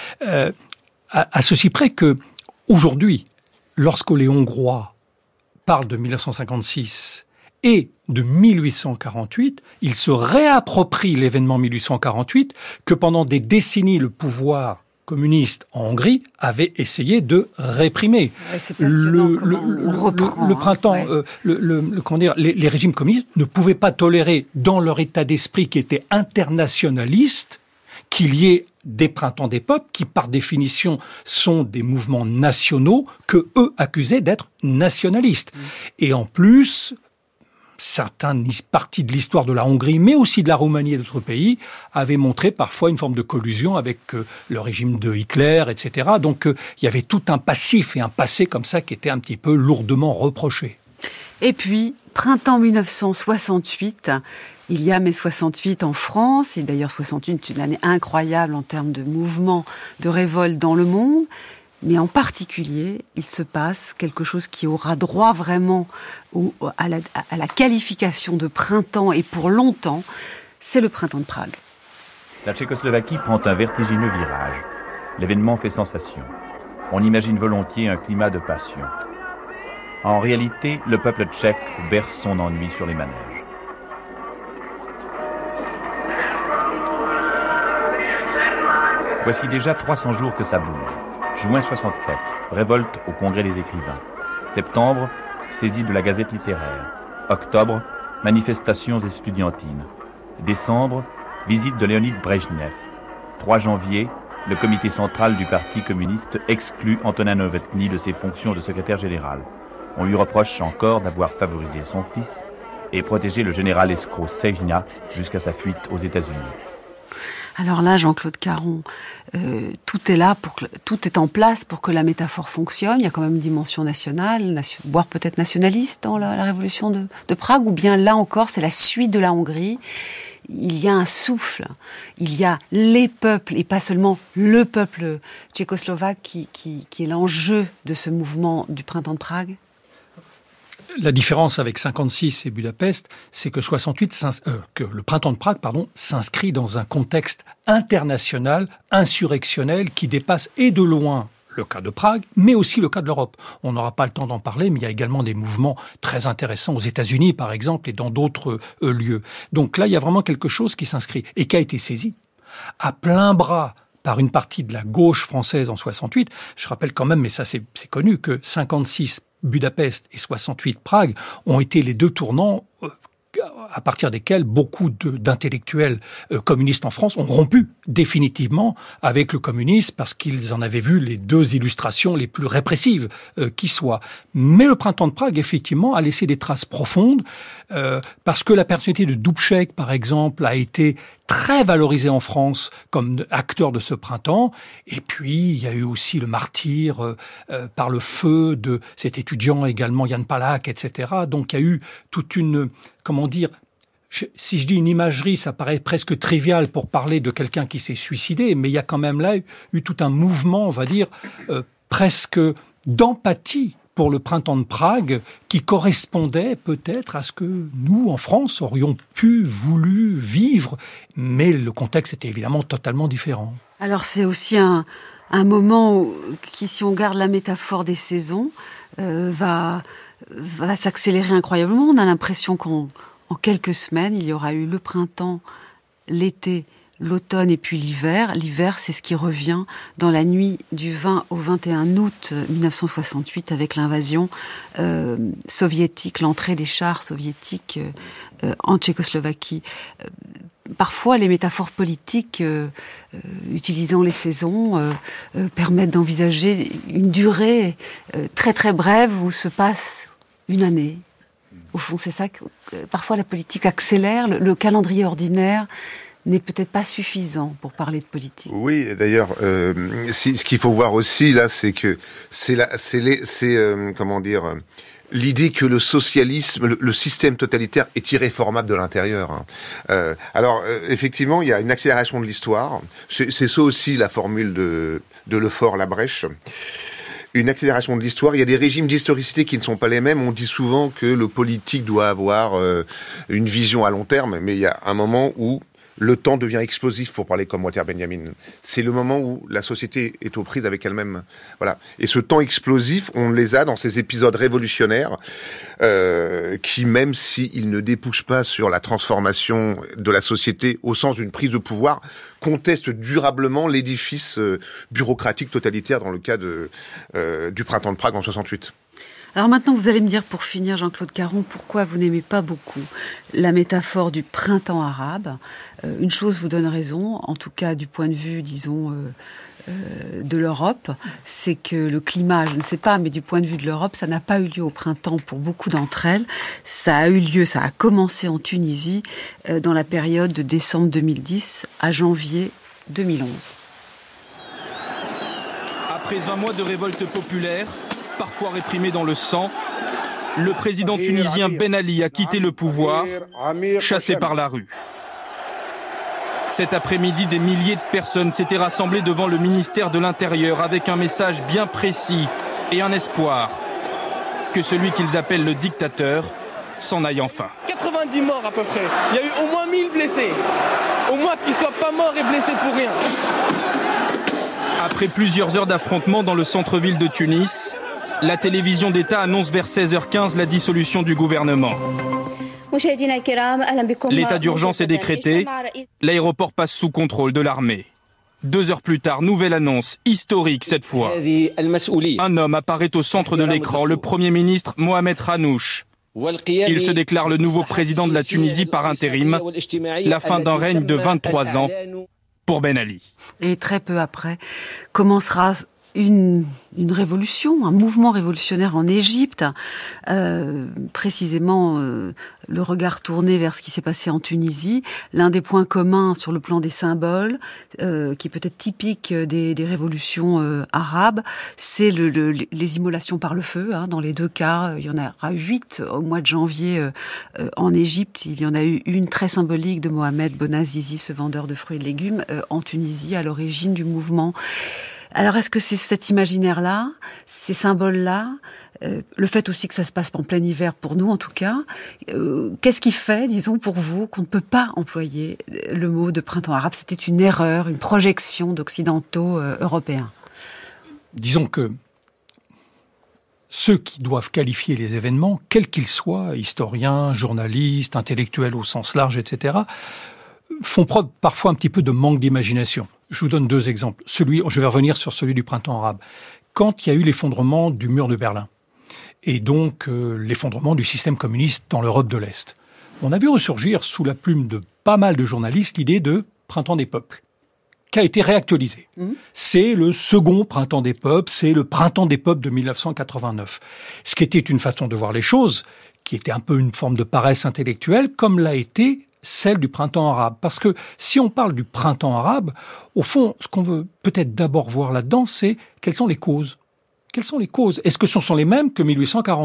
à ceci près que, aujourd'hui, lorsque les Hongrois parlent de 1956 et de 1848, il se réapproprie l'événement 1848 que pendant des décennies le pouvoir communiste en Hongrie avait essayé de réprimer. Ouais, c'est passionnant le printemps, comment dire, les régimes communistes ne pouvaient pas tolérer dans leur état d'esprit qui était internationaliste qu'il y ait des printemps des peuples qui, par définition, sont des mouvements nationaux que eux accusaient d'être nationalistes. Et en plus, certaines parties de l'histoire de la Hongrie, mais aussi de la Roumanie et d'autres pays, avaient montré parfois une forme de collusion avec le régime de Hitler, etc. Donc il y avait tout un passif et un passé comme ça qui était un petit peu lourdement reproché. Et puis, printemps 1968, il y a mai 68 en France, et d'ailleurs 68 est une année incroyable en termes de mouvements de révolte dans le monde. Mais en particulier, il se passe quelque chose qui aura droit vraiment à la qualification de printemps et pour longtemps, c'est le printemps de Prague. La Tchécoslovaquie prend un vertigineux virage. L'événement fait sensation. On imagine volontiers un climat de passion. En réalité, le peuple tchèque verse son ennui sur les manèges. Voici déjà 300 jours que ça bouge. Juin 67, révolte au Congrès des écrivains. Septembre, saisie de la Gazette littéraire. Octobre, manifestations estudiantines. Décembre, visite de Léonid Brejnev. 3 janvier, le comité central du Parti communiste exclut Antonin Novotny de ses fonctions de secrétaire général. On lui reproche encore d'avoir favorisé son fils et protégé le général escroc Sejna jusqu'à sa fuite aux États-Unis. Alors là, Jean-Claude Caron, tout est là, tout est en place pour que la métaphore fonctionne. Il y a quand même une dimension nationale, voire peut-être nationaliste dans la révolution de Prague, ou bien là encore, c'est la suite de la Hongrie. Il y a un souffle, il y a les peuples, et pas seulement le peuple tchécoslovaque qui est l'enjeu de ce mouvement du printemps de Prague. La différence avec 56 et Budapest, c'est que que le printemps de Prague, s'inscrit dans un contexte international, insurrectionnel, qui dépasse et de loin le cas de Prague, mais aussi le cas de l'Europe. On n'aura pas le temps d'en parler, mais il y a également des mouvements très intéressants aux États-Unis, par exemple, et dans d'autres lieux. Donc là, il y a vraiment quelque chose qui s'inscrit et qui a été saisi à plein bras par une partie de la gauche française en 68. Je rappelle quand même, mais ça c'est connu, que 56 Budapest et 68 Prague ont été les deux tournants à partir desquels beaucoup d'intellectuels communistes en France ont rompu définitivement avec le communisme parce qu'ils en avaient vu les deux illustrations les plus répressives qui soient. Mais le printemps de Prague, effectivement, a laissé des traces profondes parce que la personnalité de Dubček, par exemple, a été très valorisé en France comme acteur de ce printemps. Et puis, il y a eu aussi le martyre par le feu de cet étudiant également, Jan Palach, etc. Donc, il y a eu toute une, comment dire, si je dis une imagerie, ça paraît presque trivial pour parler de quelqu'un qui s'est suicidé, mais il y a quand même là eu tout un mouvement, on va dire, presque d'empathie pour le printemps de Prague, qui correspondait peut-être à ce que nous, en France, aurions voulu vivre, mais le contexte était évidemment totalement différent. Alors c'est aussi un moment qui, si on garde la métaphore des saisons, va s'accélérer incroyablement. On a l'impression qu'en quelques semaines, il y aura eu le printemps, l'été, l'automne et puis l'hiver. L'hiver, c'est ce qui revient dans la nuit du 20 au 21 août 1968 avec l'invasion soviétique, l'entrée des chars soviétiques en Tchécoslovaquie. Parfois, les métaphores politiques utilisant les saisons permettent d'envisager une durée très très brève où se passe une année. Au fond, c'est ça que parfois la politique accélère, le calendrier ordinaire n'est peut-être pas suffisant pour parler de politique. Oui, d'ailleurs, ce qu'il faut voir aussi là, c'est que l'idée que le socialisme, le système totalitaire est irréformable de l'intérieur. Alors, effectivement, il y a une accélération de l'histoire. C'est ça aussi la formule de Lefort-Labrèche. Une accélération de l'histoire. Il y a des régimes d'historicité qui ne sont pas les mêmes. On dit souvent que le politique doit avoir une vision à long terme, mais il y a un moment où le temps devient explosif, pour parler comme Walter Benjamin. C'est le moment où la société est aux prises avec elle-même. Voilà. Et ce temps explosif, on les a dans ces épisodes révolutionnaires qui, même s'ils ne débouchent pas sur la transformation de la société au sens d'une prise de pouvoir, contestent durablement l'édifice bureaucratique totalitaire dans le cas du printemps de Prague en 68. Alors maintenant, vous allez me dire, pour finir, Jean-Claude Caron, pourquoi vous n'aimez pas beaucoup la métaphore du printemps arabe. Une chose vous donne raison, en tout cas du point de vue, disons, de l'Europe, c'est que le climat, je ne sais pas, mais du point de vue de l'Europe, ça n'a pas eu lieu au printemps pour beaucoup d'entre elles. Ça a commencé en Tunisie dans la période de décembre 2010 à janvier 2011. Après un mois de révolte populaire, parfois réprimé dans le sang, le président tunisien Ben Ali a quitté le pouvoir, chassé par la rue. Cet après-midi, des milliers de personnes s'étaient rassemblées devant le ministère de l'Intérieur avec un message bien précis et un espoir que celui qu'ils appellent le dictateur s'en aille enfin. 90 morts à peu près. Il y a eu au moins 1000 blessés. Au moins qu'ils ne soient pas morts et blessés pour rien. Après plusieurs heures d'affrontements dans le centre-ville de Tunis, la télévision d'État annonce vers 16h15 la dissolution du gouvernement. L'état d'urgence est décrété, l'aéroport passe sous contrôle de l'armée. 2 heures plus tard, nouvelle annonce, historique cette fois. Un homme apparaît au centre de l'écran, le Premier ministre Mohamed Ranouch. Il se déclare le nouveau président de la Tunisie par intérim, la fin d'un règne de 23 ans pour Ben Ali. Et très peu après, commencera une révolution, un mouvement révolutionnaire en Égypte, précisément le regard tourné vers ce qui s'est passé en Tunisie. L'un des points communs sur le plan des symboles, qui est peut-être typique des révolutions arabes, c'est les immolations par le feu. Dans les deux cas, il y en aura 8 au mois de janvier en Égypte. Il y en a eu une très symbolique de Mohamed Bonazizi, ce vendeur de fruits et de légumes, en Tunisie, à l'origine du mouvement. Alors, est-ce que c'est cet imaginaire-là, ces symboles-là, le fait aussi que ça se passe en plein hiver pour nous, en tout cas, qu'est-ce qui fait, disons, pour vous, qu'on ne peut pas employer le mot de printemps arabe ? C'était une erreur, une projection d'occidentaux européens. Disons que ceux qui doivent qualifier les événements, quels qu'ils soient, historiens, journalistes, intellectuels au sens large, etc., font preuve parfois un petit peu de manque d'imagination. Je vous donne 2 exemples. Je vais revenir sur celui du printemps arabe. Quand il y a eu l'effondrement du mur de Berlin, et donc l'effondrement du système communiste dans l'Europe de l'Est, on a vu ressurgir sous la plume de pas mal de journalistes l'idée de printemps des peuples, qui a été réactualisé. C'est le second printemps des peuples, c'est le printemps des peuples de 1989. Ce qui était une façon de voir les choses, qui était un peu une forme de paresse intellectuelle, comme l'a été celle du printemps arabe. Parce que si on parle du printemps arabe, au fond, ce qu'on veut peut-être d'abord voir là-dedans, c'est quelles sont les causes. Quelles sont les causes ? Est-ce que ce sont les mêmes que 1848 ?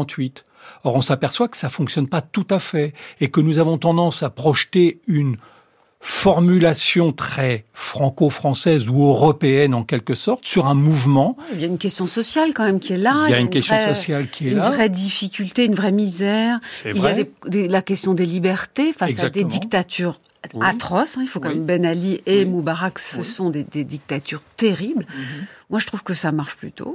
Or, on s'aperçoit que ça fonctionne pas tout à fait et que nous avons tendance à projeter une formulation très franco-française ou européenne en quelque sorte sur un mouvement. Il y a une question sociale quand même qui est là. Il y a une question sociale qui est là. Une vraie difficulté, une vraie misère. C'est vrai. Il y a la question des libertés face à des dictatures atroces. Il faut quand même Ben Ali et Moubarak, ce sont des dictatures terribles. Moi, je trouve que ça marche plutôt.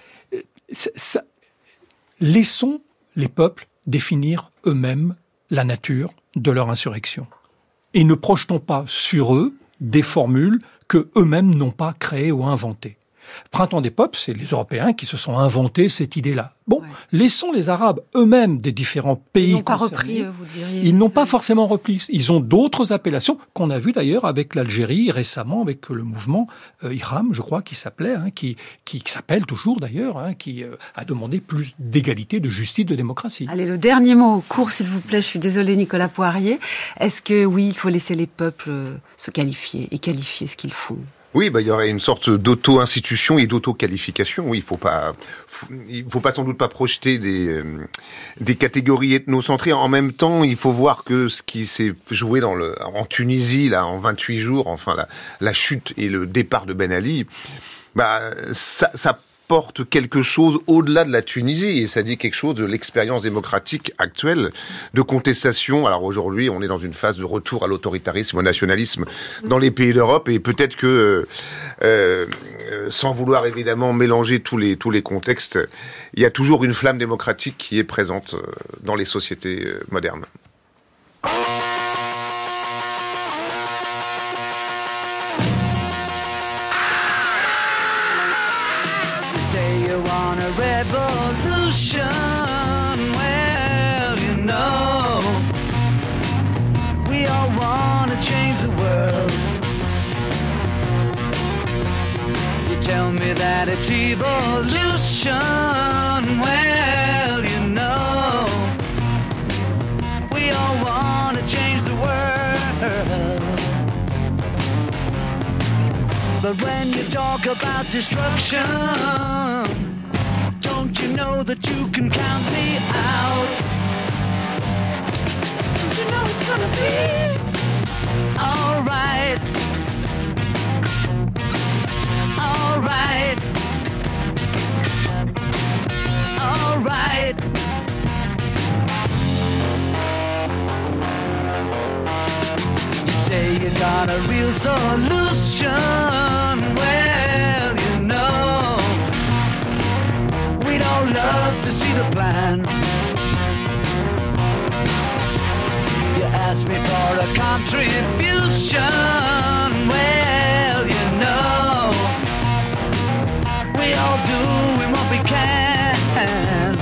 Laissons les peuples définir eux-mêmes la nature de leur insurrection. Et ne projetons pas sur eux des formules que eux-mêmes n'ont pas créées ou inventées. Printemps des peuples, c'est les Européens qui se sont inventés cette idée-là. Bon, laissons les Arabes eux-mêmes des différents pays Ils n'ont pas concernés. repris, vous diriez. Ils n'ont pas forcément repris. Ils ont d'autres appellations qu'on a vu d'ailleurs avec l'Algérie récemment, avec le mouvement IRAM, je crois, qui s'appelait, qui s'appelle toujours d'ailleurs, qui a demandé plus d'égalité, de justice, de démocratie. Allez, le dernier mot court, s'il vous plaît. Je suis désolée, Nicolas Poirier. Est-ce que oui, il faut laisser les peuples se qualifier et qualifier ce qu'ils font ? Oui, il y aurait une sorte d'auto-institution et d'auto-qualification. Oui, il faut pas sans doute pas projeter des catégories ethnocentrées. En même temps, il faut voir que ce qui s'est joué en Tunisie, là, en 28 jours, enfin, la chute et le départ de Ben Ali, ça porte quelque chose au-delà de la Tunisie, et ça dit quelque chose de l'expérience démocratique actuelle, de contestation. Alors aujourd'hui, on est dans une phase de retour à l'autoritarisme, au nationalisme dans les pays d'Europe, et peut-être que, sans vouloir évidemment mélanger tous les contextes, il y a toujours une flamme démocratique qui est présente dans les sociétés modernes. Revolution, well, you know, we all want to change the world. You tell me that it's evolution, well, you know, we all want to change the world. But when you talk about destruction, don't you know that you can count me out? Don't you know it's gonna be alright? Alright. Alright. You say you got a real solution. Well, you know, we'd all love to see the plan. You ask me for a contribution. Well, you know, we all do what we can.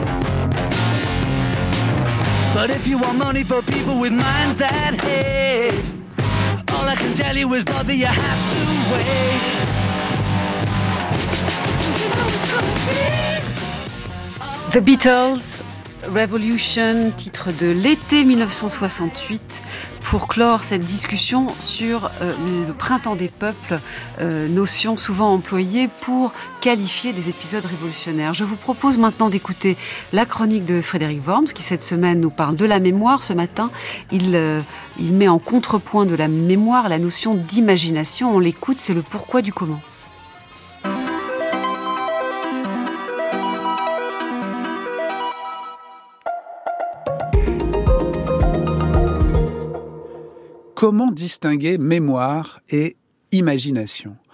But if you want money for people with minds that hate, all I can tell you is, brother, you have to wait. The Beatles, Revolution, titre de l'été 1968, pour clore cette discussion sur le printemps des peuples, notion souvent employée pour qualifier des épisodes révolutionnaires. Je vous propose maintenant d'écouter la chronique de Frédéric Worms, qui cette semaine nous parle de la mémoire. Ce matin, il met en contrepoint de la mémoire la notion d'imagination. On l'écoute, c'est le pourquoi du comment. Comment distinguer mémoire et imagination ?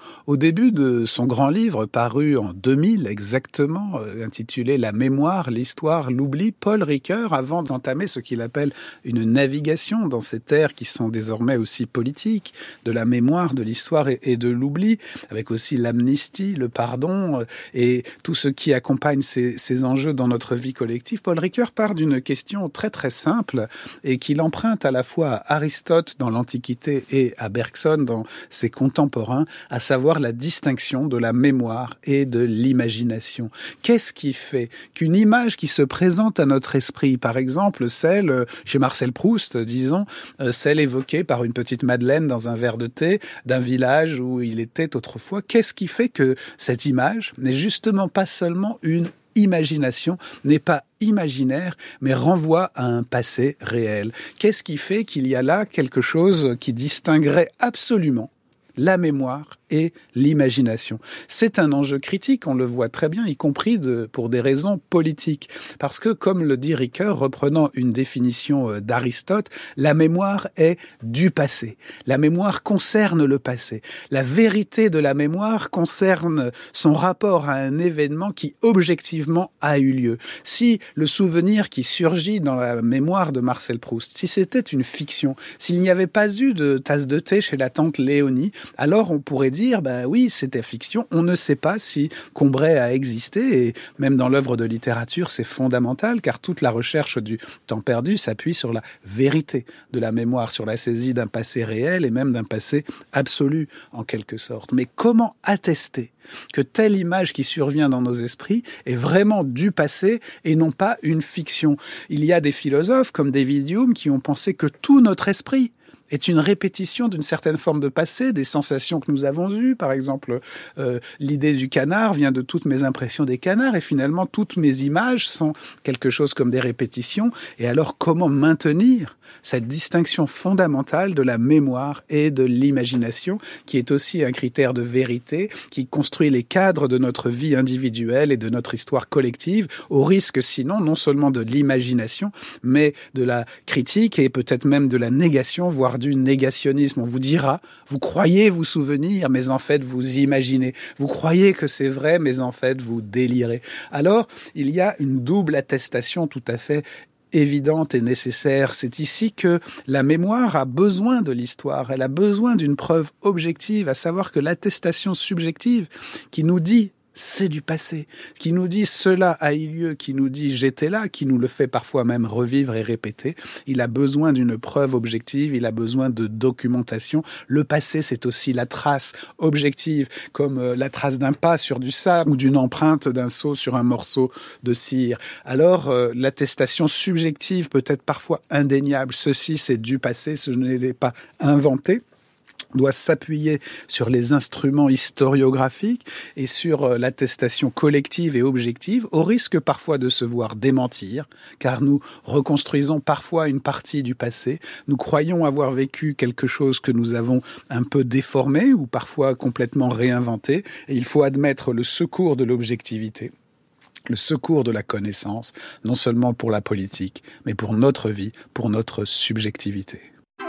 au début de son grand livre paru en 2000 exactement, intitulé « La mémoire, l'histoire, l'oubli », Paul Ricoeur, avant d'entamer ce qu'il appelle une navigation dans ces terres qui sont désormais aussi politiques, de la mémoire, de l'histoire et de l'oubli, avec aussi l'amnistie, le pardon et tout ce qui accompagne ces enjeux dans notre vie collective. Paul Ricoeur part d'une question très très simple et qu'il emprunte à la fois à Aristote dans l'Antiquité et à Bergson dans ses contemporains, à savoir la distinction de la mémoire et de l'imagination. Qu'est-ce qui fait qu'une image qui se présente à notre esprit, par exemple celle, chez Marcel Proust, disons, celle évoquée par une petite Madeleine dans un verre de thé d'un village où il était autrefois, qu'est-ce qui fait que cette image n'est justement pas seulement une imagination, n'est pas imaginaire, mais renvoie à un passé réel? Qu'est-ce qui fait qu'il y a là quelque chose qui distinguerait absolument la mémoire et l'imagination? C'est un enjeu critique, on le voit très bien, y compris pour des raisons politiques. Parce que, comme le dit Ricoeur, reprenant une définition d'Aristote, la mémoire est du passé. La mémoire concerne le passé. La vérité de la mémoire concerne son rapport à un événement qui, objectivement, a eu lieu. Si le souvenir qui surgit dans la mémoire de Marcel Proust, si c'était une fiction, s'il n'y avait pas eu de tasse de thé chez la tante Léonie, alors on pourrait dire, oui, c'était fiction. On ne sait pas si Combray a existé, et même dans l'œuvre de littérature, c'est fondamental, car toute la recherche du temps perdu s'appuie sur la vérité de la mémoire, sur la saisie d'un passé réel et même d'un passé absolu, en quelque sorte. Mais comment attester que telle image qui survient dans nos esprits est vraiment du passé et non pas une fiction? Il y a des philosophes comme David Hume qui ont pensé que tout notre esprit est une répétition d'une certaine forme de passé, des sensations que nous avons eues. Par exemple, l'idée du canard vient de toutes mes impressions des canards, et finalement, toutes mes images sont quelque chose comme des répétitions. Et alors, comment maintenir cette distinction fondamentale de la mémoire et de l'imagination, qui est aussi un critère de vérité, qui construit les cadres de notre vie individuelle et de notre histoire collective, au risque sinon non seulement de l'imagination, mais de la critique et peut-être même de la négation, voire du négationnisme. On vous dira, vous croyez vous souvenir, mais en fait vous imaginez. Vous croyez que c'est vrai, mais en fait vous délirez. Alors, il y a une double attestation tout à fait évidente et nécessaire. C'est ici que la mémoire a besoin de l'histoire. Elle a besoin d'une preuve objective, à savoir que l'attestation subjective qui nous dit c'est du passé, qui nous dit cela a eu lieu, qui nous dit j'étais là, qui nous le fait parfois même revivre et répéter. Il a besoin d'une preuve objective, il a besoin de documentation. Le passé, c'est aussi la trace objective, comme la trace d'un pas sur du sable ou d'une empreinte d'un seau sur un morceau de cire. Alors, l'attestation subjective peut être parfois indéniable. Ceci, c'est du passé, ce n'est pas inventé, doit s'appuyer sur les instruments historiographiques et sur l'attestation collective et objective, au risque parfois de se voir démentir, car nous reconstruisons parfois une partie du passé. Nous croyons avoir vécu quelque chose que nous avons un peu déformé ou parfois complètement réinventé, et il faut admettre le secours de l'objectivité, le secours de la connaissance, non seulement pour la politique, mais pour notre vie, pour notre subjectivité.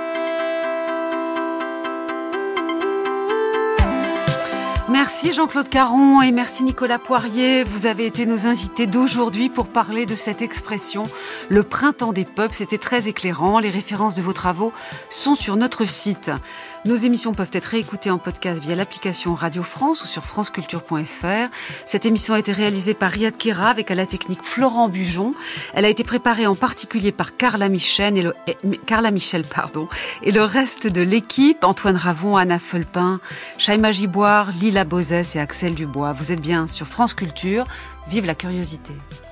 Merci Jean-Claude Caron et merci Nicolas Poirier. Vous avez été nos invités d'aujourd'hui pour parler de cette expression, le printemps des peuples. C'était très éclairant. Les références de vos travaux sont sur notre site. Nos émissions peuvent être réécoutées en podcast via l'application Radio France ou sur franceculture.fr. Cette émission a été réalisée par Riyad Kera avec à la technique Florent Bujon. Elle a été préparée en particulier par Carla Michel et le reste de l'équipe, Antoine Ravon, Anna Felpin, Chaïma Giboire, Lila Bozès et Axel Dubois. Vous êtes bien sur France Culture. Vive la curiosité.